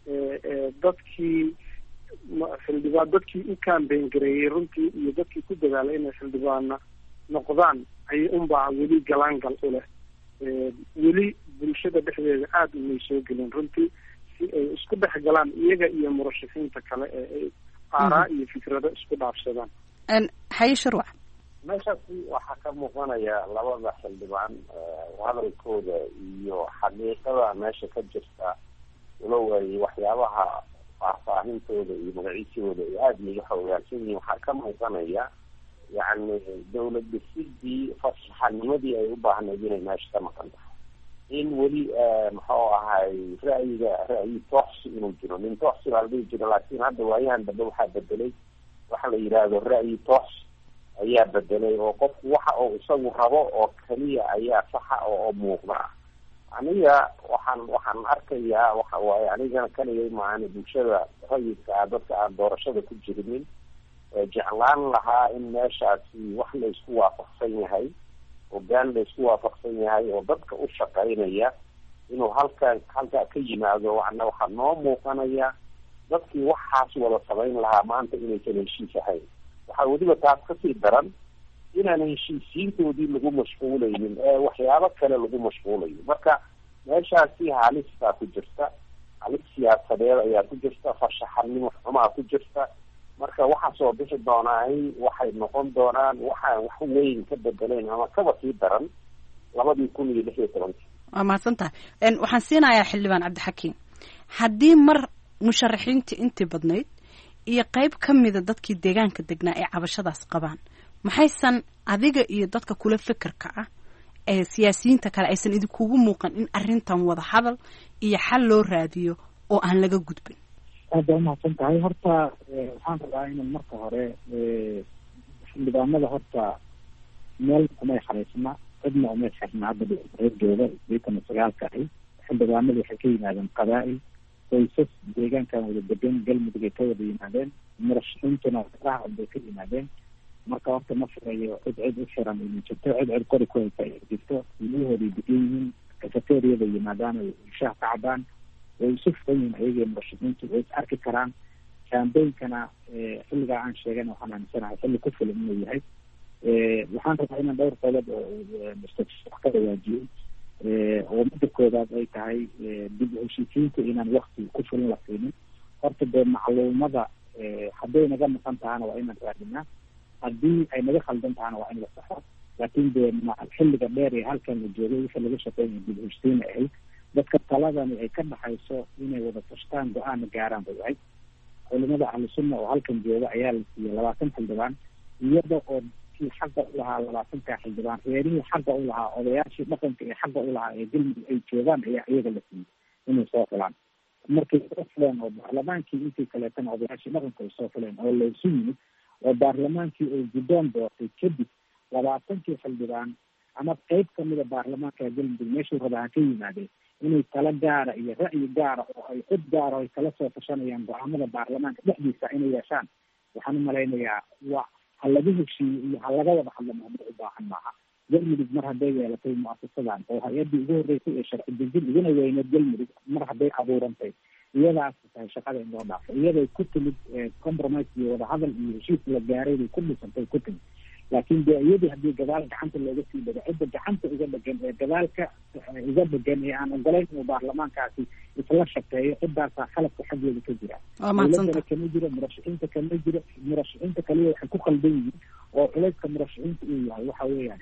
dadkii u campaign gareeyay runtii iyo dadkii ku dadaalay inay xildhibaana noqdaan ay unbaa weli galaangal u leh weli bulshada dhexdeeda aada umay soo gelin runtii si ay isku dhex galaan iyaga iyo murashaxiinta kale ee ay aaraa iyo fikrado isku dhaafsadaan haye Shirwac meeshaasi waxaa ka muuqanaya labada xildhibaan hadalkooda iyo xaqiiqada meesha ka jirta walow ay waxyaabaha faahfaahintooda iyo magaciisooda ay aada iga xoogaansan yihiin waxaa ka muuqanaya yacni dawlad dhisidii fasaxanimadii ay u baahnayd inay meesha ka maqan tahay in weli muxuu ahay ra'yi tooxsi inuu jiro nin tooxsi baa la dhihi jira laakiin hadda waayahan dambe waxaa bedelay waxa la yidhaahdo ra'yi tooxsi ayaa bedelay oo qofku waxa uu isagu rabo oo keliya ayaa saxa oo muuqda aniga waxaan arkayaa waxa waaye anigana kaligay maahane bulshada rayidka ah dadka aan doorashada ku jirinin jeclaan lahaa in meeshaasi wax la isku waafaqsan yahay hoggaan la isku waafaqsan yahay oo dadka u shaqaynaya inuu halkaa ka yimaado waxaa noo muuqanaya dadkii waxaas wada samayn lahaa maanta inaysan heshiis ahayn waxaa weliba taas kasii daran inaan heshiisiintoodii lagu mashquulaynin ee waxyaabo kale lagu mashquulayo marka meeshaasi halistaa ku jirta halis siyaasadeed ayaa ku jirta farshaxanimo xumaa ku jirta marka waxaa soo bixi doonaay waxay noqon doonaan waxaan wax weyn ka bedelayn ama kaba sii daran 2016 waa mahadsantahay waxaan siinayaa xildhibaan cabdixakiin haddii mar musharaxiinta intii badnayd iyo qayb ka mida dadkii deegaanka degnaa ee cabashadaas qabaan maxaysan adiga iyo dadka kula fikirka ah ee siyaasiyiinta kale aysan idinkugu muuqan in arrintan wada hadal iyo xal loo raadiyo oo aan laga gudbin aada waa mahadsan tahay horta waxaan rabaa inaan marka hore xildhibaanada horta meel umay xaraysna cidna umay xirna hadda reerjooga 29 ahi xildhibaanadu waxay ka yimaadeen qabaa'il qoysas deegaankan wada degan galmudug ay ka wada yimaadeen murashaxiintuna raac bay ka yimaadeen marka horta ma firayo cid u xiran inay jirto cid kori ku haysa ay jirto ilahooday degan yihiin cafeteriada yimaadaan ay shaah ka cabaan way isu furan yihiin ayaga murashaxiintu way is arki karaan. Campaignkana xilligaa aan sheegana waxaan aaminsanahay xilli ku filan inuu yahay. waxaan rabaa inaan dhowr qodob oo wax ka waajiyey oo midda koowaad ay tahay dib u heshiisiinta inaan wakti ku filan la siinin. horta dee macluumada hadday naga maqan tahana waa inaan raadinaa, haddii ay naga khaldan tahana waa in la saxo. laakiin dee xilliga dheer ee halkan la joogay wixii laga shaqeynaya dib u heshiisiin ahayd dadka taladani ay ka dhaxayso inay wada tashtaan go-aana gaaraan bay ahayd. culimada ahlu sunna oo halkan jooga ayaa la siiyey 20 xildhibaan, iyada oo kii xaqa u lahaa 20 xildhibaan, reerihii xaqa u lahaa, odayaashii dhaqanka ee xaqa u lahaa ee galmudug ay joogaan ayaa iyaga la siiyey inay soo filaan. markay soo fileen oo baarlamaankii intii kaleetana odayaashii dhaqanka ay soo fileen oo laysu yimid oo baarlamaankii ay guddoon doortay kadib 20 xildhibaan ama qayb kamida baarlamaanka galmudug meeshuu rabaa ha ka yimaadeen inay tala gaara iyo ra'yi gaara oo ay cod gaara ay kala soo tashanayaan go-aamada baarlamaanka dhexdiisa inay yeeshaan. waxaan u malaynayaa waa ha laga heshiiyo iyo ha laga wada hadlo mahma u baahan maaha. galmudug mar hadday yeelatay muasasadan oo hay-addii ugu horreysay ee sharci dejin iguna weyneed galmudug mar hadday abuurantay iyadaas tahay shaqada in loo dhaafo. iyaday ku timid compromise iyo wadahadal iyo heshiis la gaaray bay ku dhisantay ku timid. laakiin dee iyadii haddii gadaal gacanta looga sii dhago cidda gacanta iga dhegan ee gadaalka iga dhegan ee aan ogolayn inuu baarlamaankaasi isla shaqeeyo ciddaasaa khalabka xaggeeda ka jira. dowladana kama jiro, murashaxiinta kama jiro. murashaxiinta kaliya waxay ku khaldan yihiin oo culayska murashaxiinta uu yahay waxa weeyaan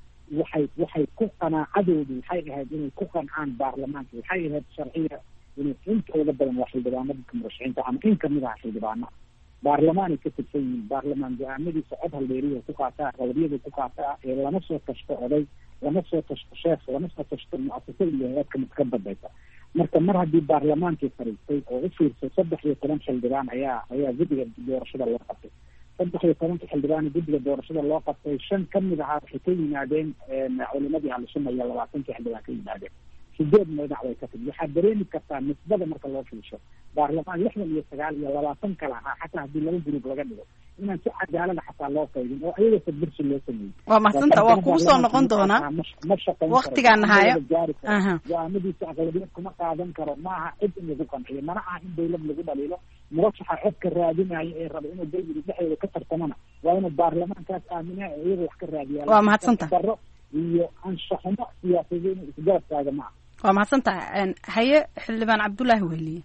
waxay ku qanaacadoodu waxay ahayd inay ku qancaan baarlamaanka. waxay ahayd sharciya inay intooda badan waa xildhibaano dadka murashaxiinta ama in kamid aha xildhibaana baarlamaan ay ka tirsan yihiin. baarlamaan go-aamadiisa cod halbeeriya ku qaataa, qawriyada ku qaataa, ee lama soo tashto oday, lama soo tashto sheekh, lama soo tashto muasasada iyo hay-adka mid ka dambaysa. marka mar haddii baarlamaankii fariistay oo u fiirsay 13 xildhibaan ayaa guddiga doorashada loo qabtay. 13 xildhibaan guddiga doorashada loo qabtay, 5 kamid ahaa waxay ka yimaadeen culimadii ahlu sunna iyo 20 xildhibaan ka yimaadeen. 8 madax way ka timid. waxaad dareemi kartaa nisbada marka loo fiirsho baarlamaan 69 iyo 20 kale ahaa xataa haddii laba group laga dhigo inaan si cadaalada xataa loo qaybin oo ayaga sadbirsi loo sameeyey. waa mahadsanta, waa kugu soo noqon doonaa waqtigaan hayo. go-aamadiisa aqlabiyad kuma qaadan karo, maaha cid in lagu qanciyo, mana aha in dawlad lagu dhaliilo. murashaxa codka raadinayo ee raba inuu galmudug dhexdeeda ka tartamana waa inuu baarlamaankaas aaminaa ee iyaga wax ka raadiyaan. waa mahadsanta iyo anshaxumo siyaasadeed inuu isgarab taaga maaha. waa mahadsantahay. haye xildhibaan cabdullaahi wehliye.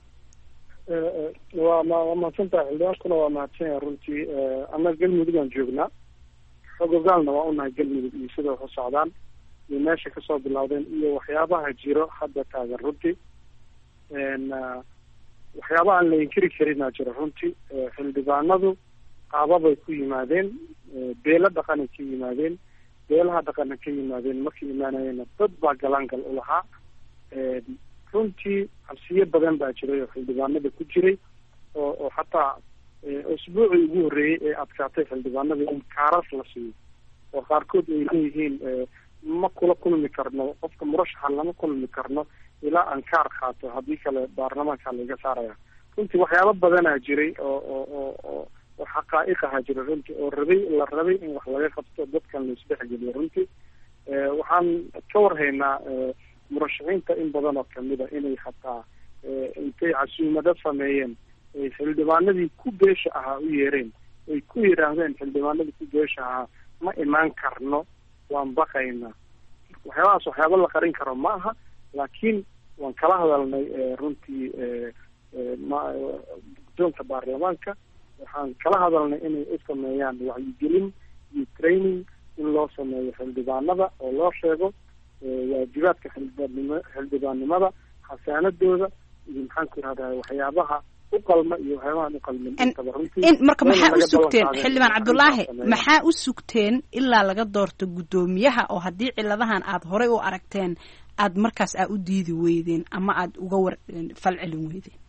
waa mahadsantahay. xildhibaankuna waa mahadsan yahay runtii. annaga galmudugaan joognaa, xogogaalna waa unahay galmudug iyo sida wax u socdaan iyo meesha kasoo bilowdeen iyo waxyaabaha jiro hadda taagan runtii. waxyaabaha aan la inkiri karinaa jiro runtii. xildhibaanadu qaababay ku yimaadeen, beelo dhaqanay ka yimaadeen, beelaha dhaqana ka yimaadeen. markay imaanayeenna dad baa galaangal u lahaa. runtii cabsiyo badan baa jiray oo xildhibaanada ku jiray oo xataa usbuucii ugu horreeyey ee adkaatay xildhibaanada in kaaras la siiyo oo qaarkood ay leeyihiin ma kula kulmi karno, qofka murashaxa lama kulmi karno ilaa aan kaar qaato, haddii kale baarlamaanka laga saaraya. runtii waxyaaba badanaa jiray oo xaqaa'iq ahaa jira runtii oo la rabay in wax laga qabto, dadkan la isdhexgeliyo runtii. waxaan ka warhaynaa murashaxiinta in badan oo kamid a inay hataa intay casuumado sameeyeen ay xildhibaanadii ku beesha ahaa u yeereen, ay ku yidhaahdeen xildhibaanadii ku beesha ahaa ma imaan karno, waan baqaynaa. waxyaabahaas waxyaaba la qarin karo ma aha, laakiin waan kala hadalnay runtii guddoonka baarlamaanka. waxaan kala hadalnay inay u sameeyaan wacyigelin iyo training in loo sameeyo xildhibaanada oo loo sheego waajibaadka xildhibaannimada, xasaanadooda iyo maxaan ku irahdaa waxyaabaha u qalma iyo waxyaabahan u qalmin. marka maxaa u sugteen xildhibaan cabdullaahi, maxaa u sugteen ilaa laga doorto guddoomiyaha oo haddii ciladahan aad horey u aragteen aad markaas aa u diidi weydeen ama aad uga falcelin weydeen?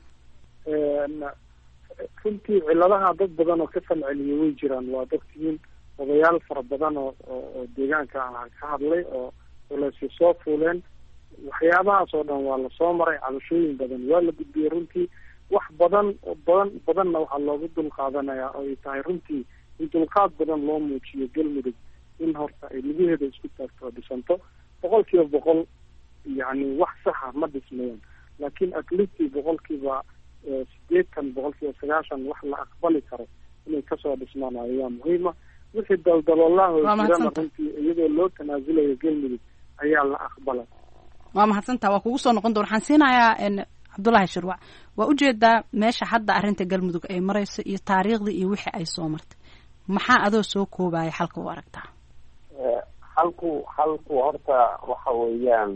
runtii ciladaha dad badan oo ka falceliya way jiraan. waa dadkiin odayaal fara badan oo deegaanka ka hadlay oo culaysi soo fuuleen. waxyaabahaas oo dhan waa lasoo maray, cabashooyin badan waa la gudbiyey runtii. wax badanna waxaa loogu dulqaadanayaa oo ay tahay runtii in dulqaad badan loo muujiyo galmudug in horta ay lugaheeda isku taagto oo dhisanto. 100% yani wax saxa ma dhismayaan, laakiin at least boqolkiiba 80 boqolkiiba 90 wax la aqbali karo inay kasoo dhismaan ayaa muhiima. wixii daldaloolaha jirana runtii iyadoo loo tanaasulayo galmudug ayaa la aqbalay. waa mahadsantaa, waa kugu soo noqon doon. waxaan siinayaa cabdullaahi shirwac. waa ujeedaa meesha hadda arrinta galmudug ay marayso iyo taariikhdii iyo wixii ay soo martay. maxaa adoo soo koobaya xalka u aragtaa? halku horta waxa weeyaan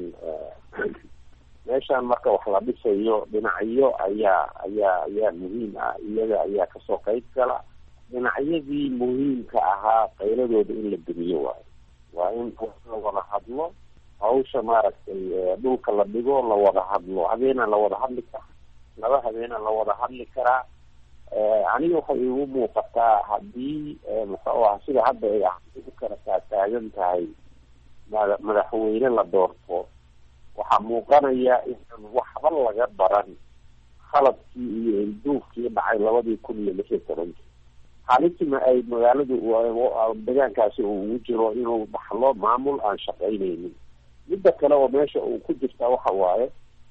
meeshaan marka wax la dhisayo dhinacyo ayaa muhiim ah, iyaga ayaa kasoo qayb gala. dhinacyadii muhiimka ahaa qayladooda in la demiyo waayo, waa in la wada hadlo, hawsha maaragtay dhulka la dhigo, la wada hadlo. habeena la wada hadli karaa, 2 habeena la wada hadli karaa. aniga waxay igu muuqataa haddii muxuu ah sida hadda ay u kala taagan tahay madaxweyne la doorto, waxaa muuqanaya inaan waxba laga baran khaladkii iyo ilduufkii dhacay 2016. xaalisima ay magaaladu deegaankaasi uu ugu jiro inuu dhaxlo maamul aan shaqaynaynin. midda kale oo meesha uu ku jirta waxa waaye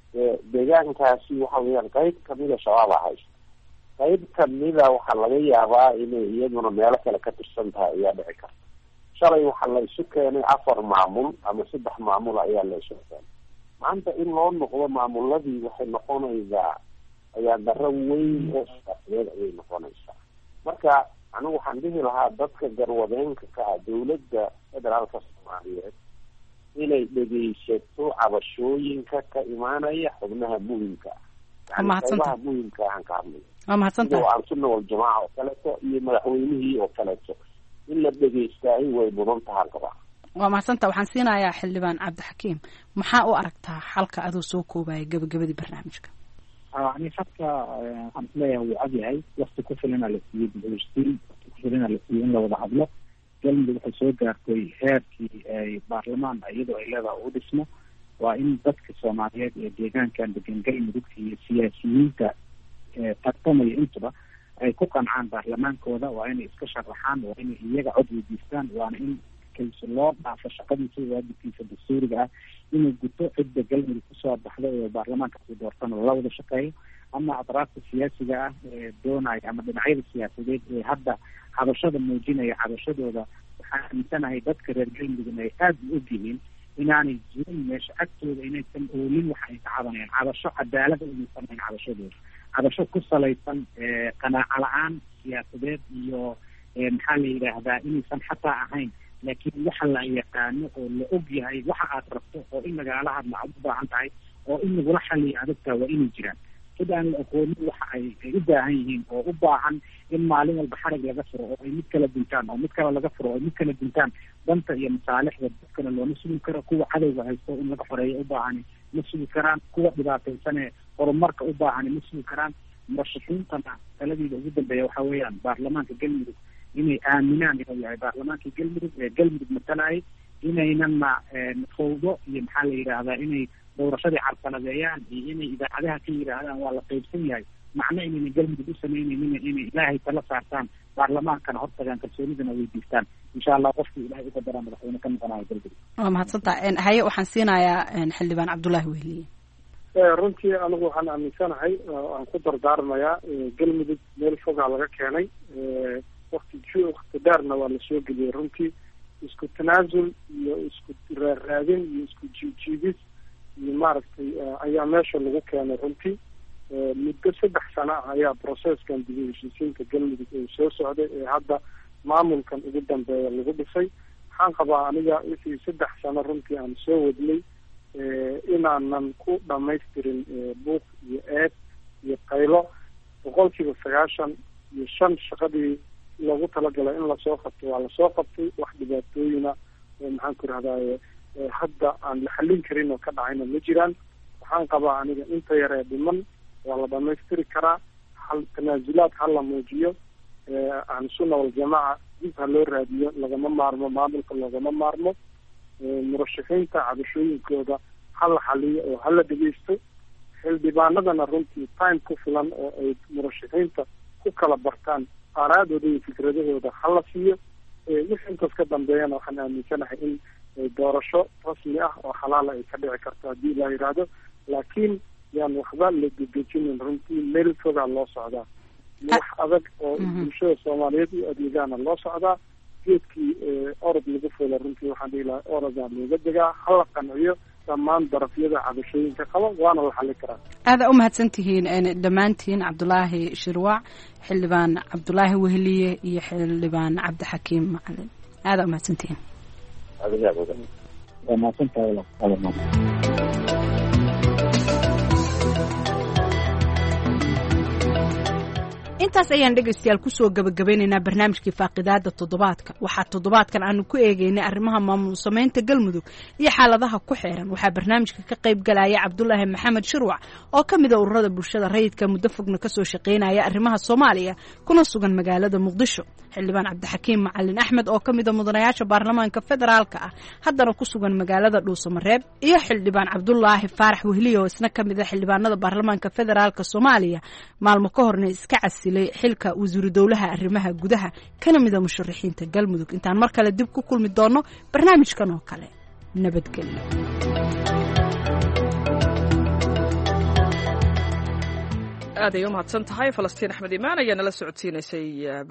deegaankaasi waxa weeyaan qayb kamida shabaab haysta, qayb kamida waxaa laga yaabaa inay iyaduna meelo kale ka tirsan tahay ayaa dhici karta. shalay waxaa la isu keenay 4 maamul ama 3 maamul ayaa la isu keenay. maanta in loo noqdo maamuladii waxay noqonaysaa ayaa daro weyn oo siyaasadeed ayay noqonaysaa. marka anigu waxaan dhihi lahaa dadka garwadeenka ka ah dowladda federaalka Soomaaliyeed inay dhegeysato cabashooyinka ka imaanaya xubnaha muhiimka ah. qaybaha muhiimka aan ka hadlay waa mahadsantahay. aan sunna wal jamaa oo kaleeto iyo madaxweynihii oo kaleeto in la dhegeystaay way mudan tahay qabaa. waa mahadsantahay. waxaan siinayaa xildhibaan cabdixakiim. maxaa u aragtaa xalka adoo soo koobaya gabagabadii barnaamijka? ani xabka waxaan isleeyahay wuu cad yahay. wakti ku filana la siiyey dib-u-heshiisiin, wakti ku filana la siiyey in la wada hadlo. galmudug waxay soo gaartay heerkii ay baarlamaan iyadoo ay leedahay u dhismo. waa in dadka Soomaaliyeed ee deegaankan degan galmudug iyo siyaasiyiinta tartamaya intuba ay ku qancaan baarlamaankooda. waa inay iska sharaxaan, waa inay iyaga cod weydiistaan, waana in kalsi loo dhaafo shaqadiisa waajibkiisa dastuuriga ah inuu guto cidda galmudug kusoo baxda ee baarlamaankaasi doortana la wada shaqeeyo. ama atraafta siyaasiga ah ee doonaya ama dhinacyada siyaasadeed ee hadda cabashada muujinaya cabashadooda, waxaan aaminsanahay dadka reer galmudug ay aada u og yihiin inaanay jirin meesha agtooda inaysan oolin waxa ay ka cabanayaan. cabasho cadaalada inaysan ahayn cabashadooda, cabasho ku salaysan qanaaco la-aan siyaasadeed iyo maxaa la yidhaahdaa inaysan xataa ahayn, laakiin waxa la yaqaano oo la og yahay waxa aad rabto oo in lagala hadla aad u baahan tahay oo in lagula xaliyo adagtaa waa inay jiraan. sid aan la aqoonin waxa ay u baahan yihiin oo u baahan in maalin walba xarig laga furo oo ay mid kala dintaan oo mid kale laga furo oo mid kala dintaan danta iyo masaalixda dadkana looma sugi karo. kuwa cadowga haysto in laga xoreeyo u baahani ma sugi karaan, kuwa dhibaataysanee horumarka u baahani ma sugi karaan. murashaxiintana taladiida ugu dambeeya waxa weeyaan baarlamaanka galmudug inay aaminaan inuu yahay baarlamaankii galmudug ee galmudug matalayay, inaynana fawdo iyo maxaa la yidhaahdaa inay doorashadii carqaladeeyaan iyo inay idaacadaha ka yidhaahdaan waa la qaybsan yahay, macno inayna galmudug u samaynaynin inay ilaahay tala saartaan, baarlamaankana hortagaan, kalsoonidana weydiistaan. insha allah qofkii ilaahay uga daraa madaxweyne ka noqonayo galmudug. waa mahadsantaha. haye waxaan siinayaa xildhibaan cabdullaahi wehliye. runtii anigu waxaan aaminsanahay aan ku dardaarmayaa galmudug meel fogaa laga keenay, wakti dheerna waa lasoo geliyey. runtii isku tanaasul iyo isku raaraadin iyo isku jiibjiibis iyo maaragtay ayaa meesha lagu keenay. runtii muddo 3 sano ah ayaa processkan dib-u-heshiisiinta galmudug ee soo socday ee hadda maamulkan ugu dambeeya lagu dhisay. waxaan qabaa aniga wixii 3 sano runtii aan soo wadnay inaanan ku dhamaystirin buuq iyo eed iyo qaylo. 95% shaqadii loogu talagalay in lasoo qabto waa lasoo qabtay. wax dhibaatooyina maxaan ku rahdaye hadda aan la xallin karin oo ka dhacayna ma jiraan. waxaan qabaa aniga inta yaree dhiman waa la dhamaystiri karaa. tanaasulaad ha la muujiyo. ahlu sunna waljamaaca dib ha loo raadiyo, lagama maarmo, maamulka loogama maarmo. murashaxiinta cabashooyinkooda ha la xaliyo oo hala dhegeysto. xildhibaanadana runtii time ku filan oo ay murashaxiinta ku kala bartaan aaraadooda iyo fikradahooda hala siiyo. wixii intaas ka dambeeyana waxaan aaminsanahay in doorasho rasmi ah oo xalaala ay ka dhici karto haddii la yidhaahdo. laakiin yaan waxba la gegejinin runtii meel fogaa loo socdaa wax adag oo bulshada soomaaliyeed u adeegaana loo socdaa geedkii orod lagu fuula runtii waxaan dhihi lahaa orodaa looga degaa hala qanciyo dhammaan darafyada cabashooyinka qaba waana la xali karaa. aada u mahadsantihiin dhammaantiin cabdulaahi shirwac, xildhibaan cabdulaahi weheliye iyo xildhibaan cabdixakiim macalin, aada u mahadsantihiin. waa mahadsantahay. intaas ayaan dhegaystayaal kusoo gabagabeynaynaa barnaamijkii faaqidaada toddobaadka. waxaa toddobaadkan aanu ku eegeynay arrimaha maamul samaynta galmudug iyo xaaladaha ku xeeran. waxaa barnaamijka ka qayb galaya cabdulaahi maxamed shirwac oo ka mid a ururada bulshada rayidka muddo fogna kasoo shaqeynaya arrimaha soomaaliya kuna sugan magaalada muqdisho, xildhibaan cabdixakiim macalin axmed oo ka mid a mudanayaasha baarlamaanka federaalka ah haddana ku sugan magaalada dhuusamareeb, iyo xildhibaan cabdulaahi faarax wehliye oo isna ka mid a xildhibaanada baarlamaanka federaalka soomaaliya maalmo ka horna iska casilay xilka wasiiru dowlaha arrimaha gudaha kana mid a musharaxiinta galmudug. intaan mar kale dib ku kulmi doono barnaamijkan oo kale, nabadgelyo. aad ay u mahadsan tahay falastiin axmed imaan ayaa nala socodsiinaysay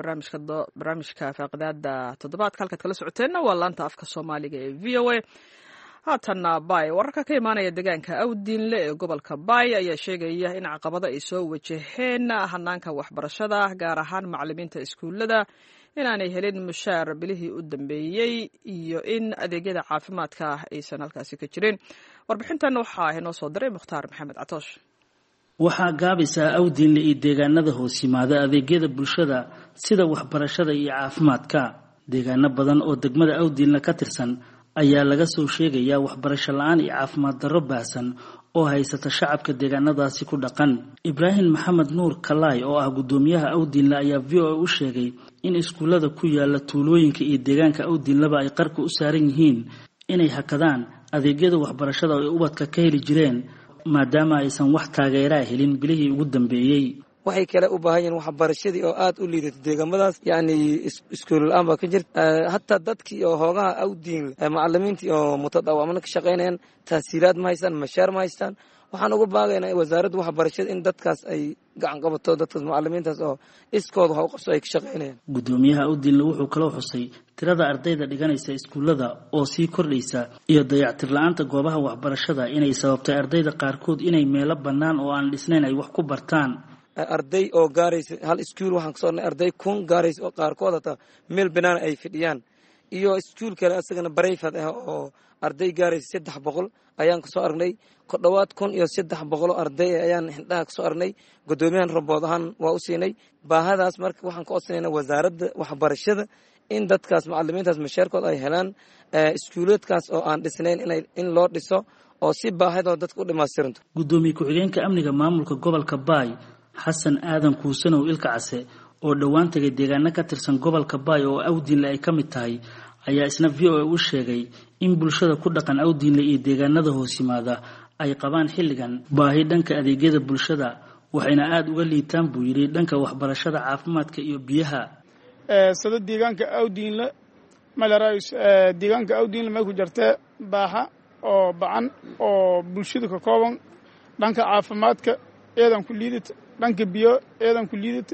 barnaamijka faaqidaada toddobaadka. halkaad kala socoteenna waa laanta afka soomaaliga ee v o a. haatanna baay wararka ka imaanaya deegaanka awdiinle ee gobolka baay ayaa sheegaya in caqabado ay soo wajaheen hanaanka waxbarashada, gaar ahaan macalimiinta iskuullada inaanay helin mushaar bilihii u dambeeyey iyo in adeegyada caafimaadka aysan halkaasi ka jirin. warbixintan waxaa inoo soo diray mukhtaar maxamed catoosh. waxaa gaabaysaa awdiinle iyo deegaanada hoos yimaada adeegyada bulshada sida waxbarashada iyo caafimaadka. deegaano badan oo degmada awdiinle ka tirsan ayaa laga soo sheegayaa waxbarasho la-aan iyo caafimaad darro baahsan oo haysata shacabka deegaanadaasi ku dhaqan. ibraahim maxamed nuur kalaay oo ah guddoomiyaha awdiinle ayaa v o a u sheegay in iskuullada ku yaala tuulooyinka iyo deegaanka awdiinleba ay qarka u saaran yihiin inay hakadaan adeegyada waxbarashada oo ay ubadka ka heli jireen maadaama aysan wax taageeraa helin bilihii ugu dambeeyey. waxay kale u baahan yihiin waxbarashadii oo aad u liidato deegaamadaas, yacni iskuul la-aan baa ka jirta. hataa dadkii oo hoogaha awdiin macalimiintii oo mutadawacmana ka shaqaynayaan taasiiraad ma haystaan, mashaar ma haystaan. waxaan uga baagaynaa wasaaradda waxbarashada in dadkaas ay gacan qabato, dadkaas macalimiintaas oo iskooda wax u qabso ay ka shaqaynayaan. guddoomiyaha awdiinle wuxuu kaloo xusay tirada ardayda dhiganaysa iskuullada oo sii kordhaysa iyo dayactir la-aanta goobaha waxbarashada inay sababtay ardayda qaarkood inay meelo bannaan oo aan dhisnayn ay wax ku bartaan. arday oo gaaraysa hal iskuul waxaan kasoo arnay arday 1,000 gaaraysa oo qaarkood hata meel banaan ay fidhiyaan, iyo iskuul kale asagana barayfad ah oo arday gaaraysa 300 ayaan kasoo aragnay. ku dhawaad 1,300 arday ayaan hindhaha kasoo aragnay. guddoomiyahan rabood ahaan waa u siinay. baahadaas marka waxaan ka codsanaynaa wasaaradda waxbarashada in dadkaas macalimiintaas mashaarkood ay helaan, iskuuleedkaas oo aan dhisnayn in loo dhiso oo si baahidoo dadka u dhammaystiranto. guddoomiye ku-xigeenka amniga maamulka gobolka baay xasan aadan kuusanow ilkacase oo dhowaan tagay deegaano ka tirsan gobolka baay oo awdiinle ay ka mid tahay ayaa isna v o a u sheegay in bulshada ku dhaqan awdiinle iyo deegaanada hoos yimaada ay qabaan xilligan baahi dhanka adeegyada bulshada, waxayna aada uga liitaan buu yidhi dhanka waxbarashada, caafimaadka iyo biyaha. sida deegaanka awdiinle malarays deegaanka awdiinle may ku jirtee baaha oo bacan oo bulshada ka kooban. dhanka caafimaadka eedan ku liidata, dhanka biyo eedan ku liidata,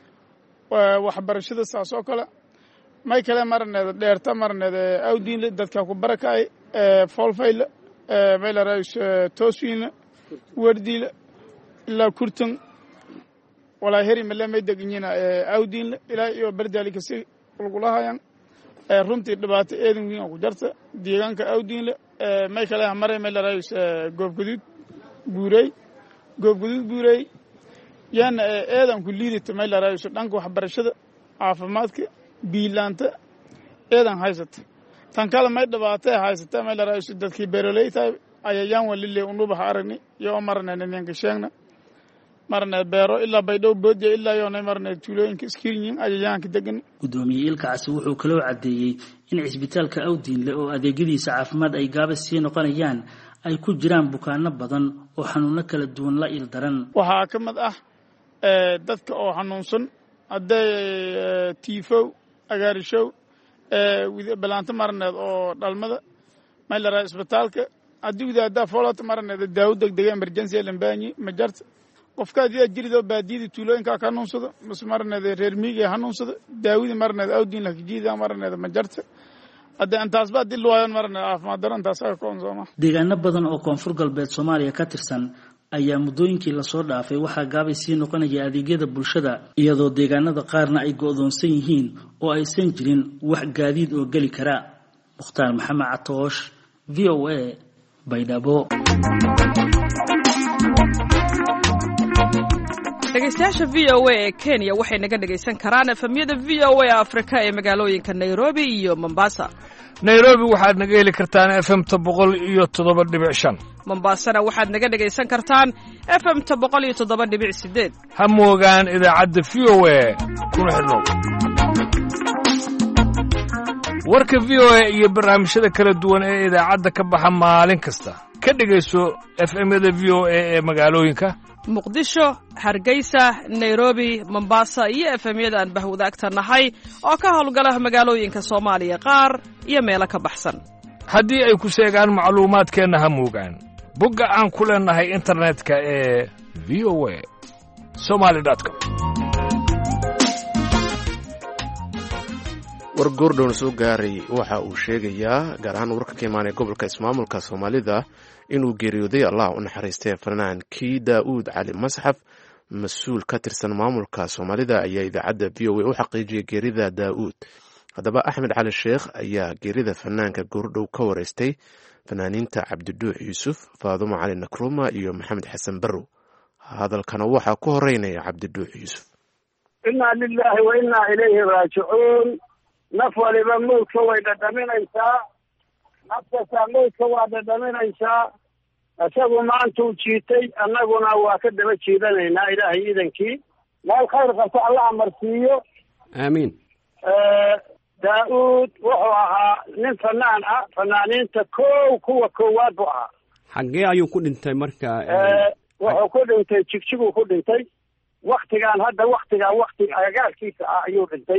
waxbarashada saas oo kale. may kale marneed dheerta marneed awdiinle dadka ku barakay foolfayle meelarays tooswiinle wardiile ilaa kurtan walaa heri male may deganyiina awdiinle ilaa iyo bardaali kasi ulgulahayan. runtii dhibaato eedan wiin ku jarta deegaanka awdiinle. may kale maray meelarays goobgaduud buurey yaana eedan ku liidata meelarays dhanka waxbarashada, caafimaadka, biilaanta eedan haysata. tan kale may dhibaatee haysata meelarays dadkii beeroleytahay ayayaan walile unubaha aragni iyo marnayna ninka sheegna marnay beero ilaa baydhow boodiya ilaa yoonay marnay tuulooyinka iskirinyin ayayaanka degan. guddoomiye ilkacasi wuxuu kaloo caddeeyey in cisbitaalka awdiinle oo adeegyadiisa caafimaad ay gaabas sii noqonayaan ay ku jiraan bukaano badan oo xanuuno kala duwan la ildaran. waxaa ka mid ah dadka oo xanuunsan hadday tiifow, agaarishow, balaanto marneed oo dhalmada maylaraa isbitaalka adigda haddaa foolata marneeda daawo degdega emergency lambaanyi ma jarta qofkaadiyaa jiridoo baadiyada tuulooyinkaa ka hanuunsado mase marneeda reer miiga hanuunsado daawadii marneeda awdiin lakijiida marneeda ma jarta hadda intaasba haddii luwaayan marneeda caafimaad daro intaas aga koonsooma deegaano badan oo koonfur galbeed soomaaliya ka tirsan ayaa muddooyinkii lasoo dhaafay waxaa gaabay sii noqonaya adeegyada bulshada iyadoo deegaanada qaarna ay go'doonsan yihiin oo aysan jirin wax gaadiid oo geli kara. mukhtaar maxamed catoosh v o a baydhabo. dhegeystayaasha v o a ee Kenya waxay naga dhegeysan karaan efemyada v o a Afrika ee magaalooyinka Nairobi iyo Mombasa. Nairobi waxaad naga heli kartaan FM-ta 107.5. Mombasana waxaad naga dhegeysan kartaan FM-ta 107.8. Ha moogaan idaacadda v o a kuna xidhnow. warka v o a iyo barnaamijyada kala duwan ee idaacadda ka baxa maalin kasta ka dhegeyso FM-yada v o a ee magaalooyinka Muqdisho, Hargeysa, Nairobi, Mombasa iyo FM-yada aan bahwadaagta nahay oo ka howlgala magaalooyinka Soomaaliya qaar iyo meelo ka baxsan. haddii ay ku sheegaan macluumaadkeenna ha moogaan bogga aan ku leenahay internetka ee voa.somali.com. war goordhown soo gaaray waxa uu sheegayaa gaar ahaan warka ka imaanaya gobolka ismaamulka Soomaalida inuu geeriyooday Allah u naxariistay fanaankii Daa'uud Cali Masxaf mas'uul ka tirsan maamulka Soomaalida ayaa idaacadda VOA u xaqiijiyay geerida Daa'uud. haddaba Axmed Cali Sheekh ayaa geerida fanaanka goordhow ka wareystay fanaaniinta Cabdiduux Yuusuf, Faadumo Cali Nakruma iyo Maxamed Xasan Barrow. hadalkana waxaa ku horeynaya Cabdiduux Yuusuf. inna lillahi wa inna ilayhi raaji'uun. naf waliba mawdka way dhadhaminaysaa, naftasaa mawdka waa dhadhaminaysaa. isagu maantuu jiitay, annaguna waa ka daba jiidanaynaa ilaahay iidankii. meel khayr qabto allaha marsiiyo. aamiin. Daa'uud wuxuu ahaa nin fanaan ah, fanaaniinta kuwa koowaad buu ahaa. xaggee ayuu ku dhintay marka? wuxuu ku dhintay jigjiguu ku dhintay. waktigan hadda wakti agagaarkiisa ah ayuu dhintay.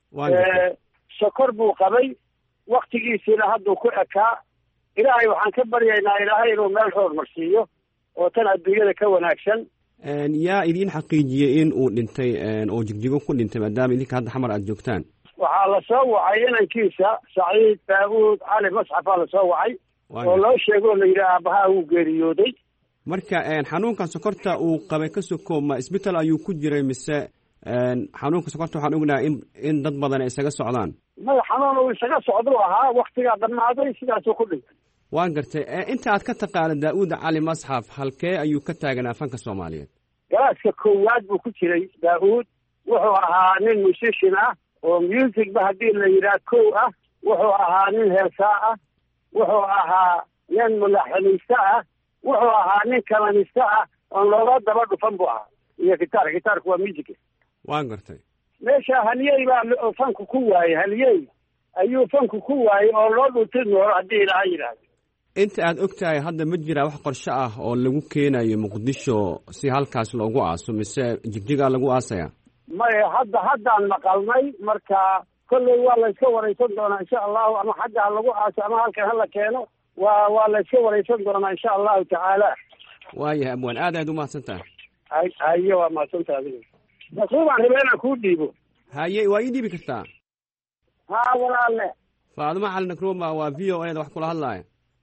sokor buu qabay, waktigiisiina hadduu ku ekaa. ilaahay waxaan ka baryaynaa ilaahay inuu meel roor marsiiyo oo tan adduunyada ka wanaagsan. yaa idiin xaqiijiyey in uu dhintay oo jigjigo ku dhintay maadaama idinka hadda xamar aad joogtaan? waxaa la soo wacay inankiisa Saciid Daa'uud Cali Masxaf la soo wacay oo loo sheegay la yidhi aabaha uu geeriyooday. marka xanuunkan sokorta uu qabay ka soo ma isbitaal ayuu ku jiray mise xanuunka sokorta waxaan ognahay in dad badan ay isaga socdaan? maya, xanuun uu isaga socduu ahaa, waktigaa dhammaaday sidaasuu ku dhintay. waan gartay. inta aad ka taqaana Daa'uud Cali Masxaf halkee ayuu ka taaganaa fanka Soomaaliyeed? galaaska koowaad buu ku jiray Daa'uud. wuxuu ahaa nin musician ah oo musicba haddii la yidhaah kow ah. wuxuu ahaa nin heesaa ah. wuxuu ahaa nin mulaxiniista ah. wuxuu ahaa nin kalanista ah oon looga daba dhufan buu ahaa. iyo gitaarku waa music. waan gartay. meesha haliyey baa fanku ku waayey, haliyey ayuu fanku ku waayey oo loo dhuntin noolo haddii ilaaha yidhaahdo. inta aad og tahay hadda ma jiraa wax qorshe ah oo lagu keenayo Muqdisho si halkaas loogu aaso mise jigjigaa lagu aasaya? maya, haddaan maqalnay. marka kolley waa la iska waraysan doonaa insha allahu, ama xagga ha lagu aaso ama halkan hala keeno. waa la iska waraysan doonaa insha allahu tacaala. waayahay abwaan, aad u mahadsan tahay. haye waa mahadsantaha adiga. masuubaan rabaa inaan kuu dhiibo. haye waa ii dhiibi kartaa. haa walaalle. Faadumo Cali Nakruma waa v o a da wax kula hadlaaya.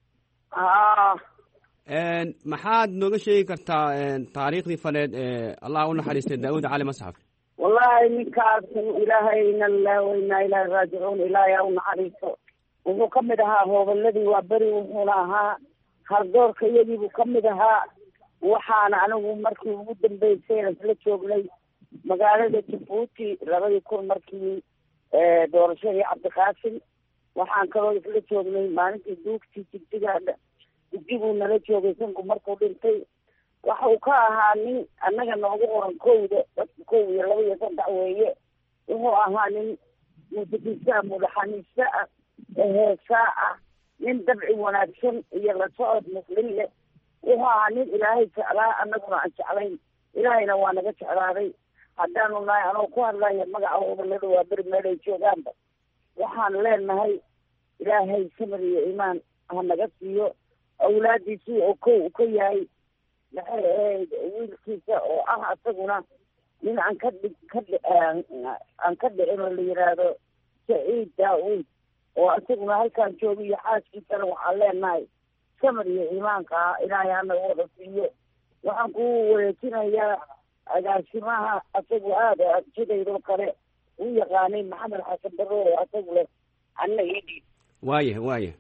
maxaad nooga sheegi kartaa taariikhdii faneed ee allah u naxariistay Daa'uud Cali Masxaf? wallahi ninkaas ilaahay inna lillahi wa inna ilayhi raaji'uun. ilaahay ha u naxariisto. wuxuu ka mid ahaa hoobaladii waa beri, wuxuuna ahaa hardoorka iyadii buu ka mid ahaa. waxaana anigu markii ugu dambeysay isla joognay magaalada Jabuuti 2000 markii doorashadii Cabdiqaasim. waxaan kaloo isla joognay maalintii duugtii jigdiguu nala joogay sanku markuu dhintay. waxa uu ka ahaa nin annaga noogu qoran kowda, dadka 1 iyo 2 iyo 3 weeye. wuxuu ahaa nin muusikiista mulaxaniista ah, heesaa ah, nin dabci wanaagsan iyo la socod muslim leh. wuxuu ahaa nin ilaahay jeclaa, annaguna aan jeclayn. ilaahayna waa naga jeclaaday. haddaanu nahay anoo ku hadlaya magaca hoobalada waa beri meelay joogaanba. waxaan leenahay ilaahay samir iyo iimaan ha naga siiyo. awlaadiisii oo kow ka yahay maxay ahayd wiilkiisa oo ah asaguna nin aan ka dhicin oo la yidhaahdo saciid daa-uud oo asaguna halkaan jooga iyo xaaskiisana waxaan leenahay samar iyo iimaanka ilaahay hana wada siiyo. waxaan ku wareejinayaa agaasimaha asagu aada sidaydoo kale u yaqaanay maxamed xasan barre oo asagu leh anna idhi waaya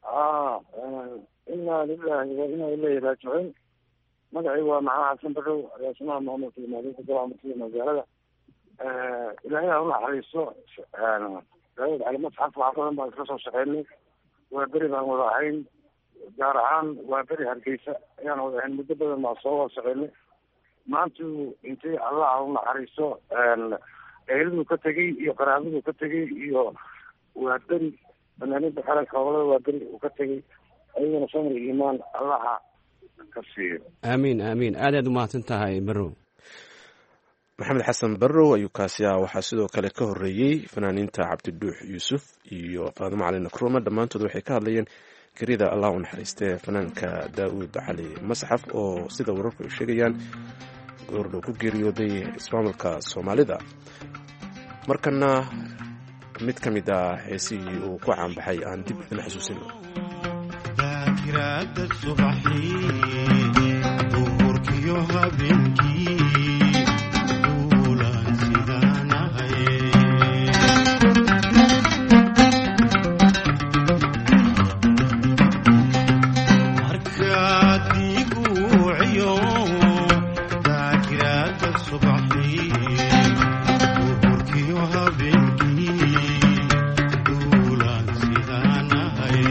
inaa lilahi wa inaa ilayhi raajicuun. magacii waa maxamed xasan barrow agaasimaha maamulka imaadinta gobolka magaalada. ilaahay ha unaxariiso daawud cali masxaf wax badan baan isla soo shaqeynay. waa beri baan wada ahayn, gaar ahaan waa beri hargeysa ayaan wada ahayn, muddo badan baan soo wada shaqeynay. maantu intay allah ha unaxariiso eheladu ka tegey iyo qaraabadu ka tegey iyo waa beri fanaaniinta qaranka howlada waa beri uu ka tegey, ayagana samir iimaan allaha ka siiyo. aamiin aadaad umahadsan tahay barrow. maxamed xasan barrow ayuu kaasi ah. waxaa sidoo kale ka horeeyey fanaaniinta cabdiduux yuusuf iyo faadimo cali nakruuma. dhammaantood waxay ka hadlayeen gerida allah u naxariistee fanaanka daa'uud cali masxaf oo sida wararku ay sheegayaan goordhow ku geeriyooday ismaamulka soomaalida. markana mid ka mid ah heesihii uu ku caanbaxay aan dib idin xasuusino. daakiraada subaxii duhurkiyo habeenkii duulaan sidaan ahay markaad iguuciyo daakiraada subaxii duhurkiyo habeenkii duulaan sidaan ahay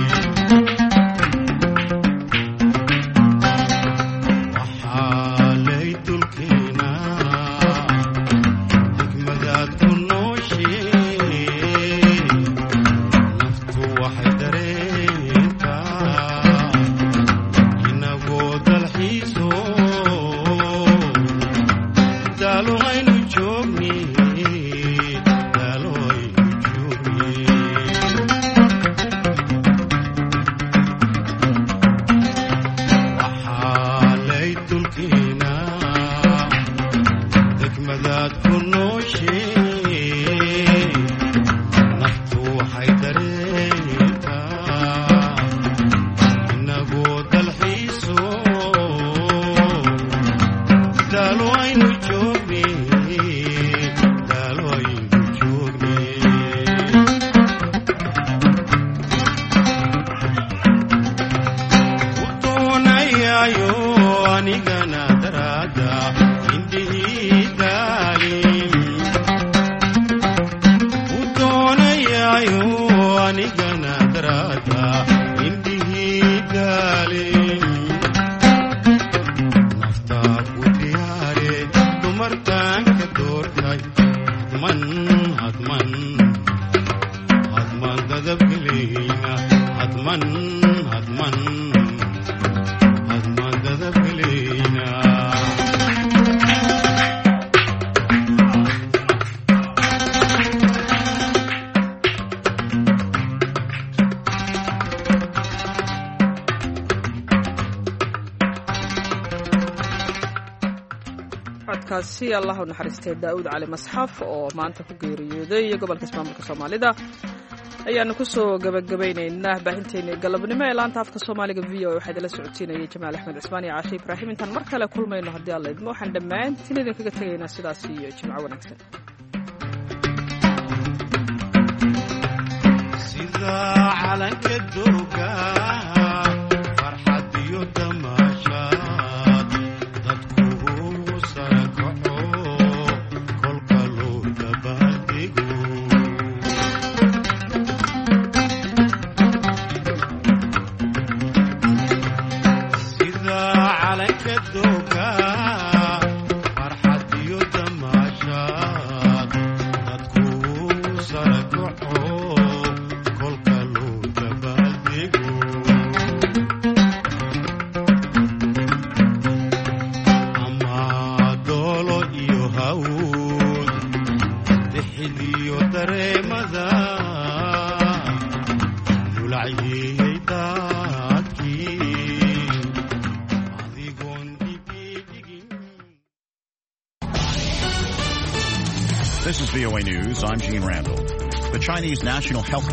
codkaasi allah u naxariistay daa'uud cali masxaf oo maanta ku geeriyooday gobolka ismaamulka soomaalida. ayaanu kusoo gabagabaynaynaa baahinteeni galabnimo ee laanta afka soomaaliga v o waxaa idinla socodsiinayay jamaal axmed cismaan iyo caashe ibraahim. intaan mar kale kulmayno haddii alla idmo waxaan dhammaantiin idinkaga tegaynaa sidaas iyo jimco wanaagsan. sida calanka dooga farxad iyo damaashaad dadku sarakaco kolka loo dabaaldego sida calanka dooga farxad iyo damaashaad VOA News, I'm Gene Randall. The Chinese National Health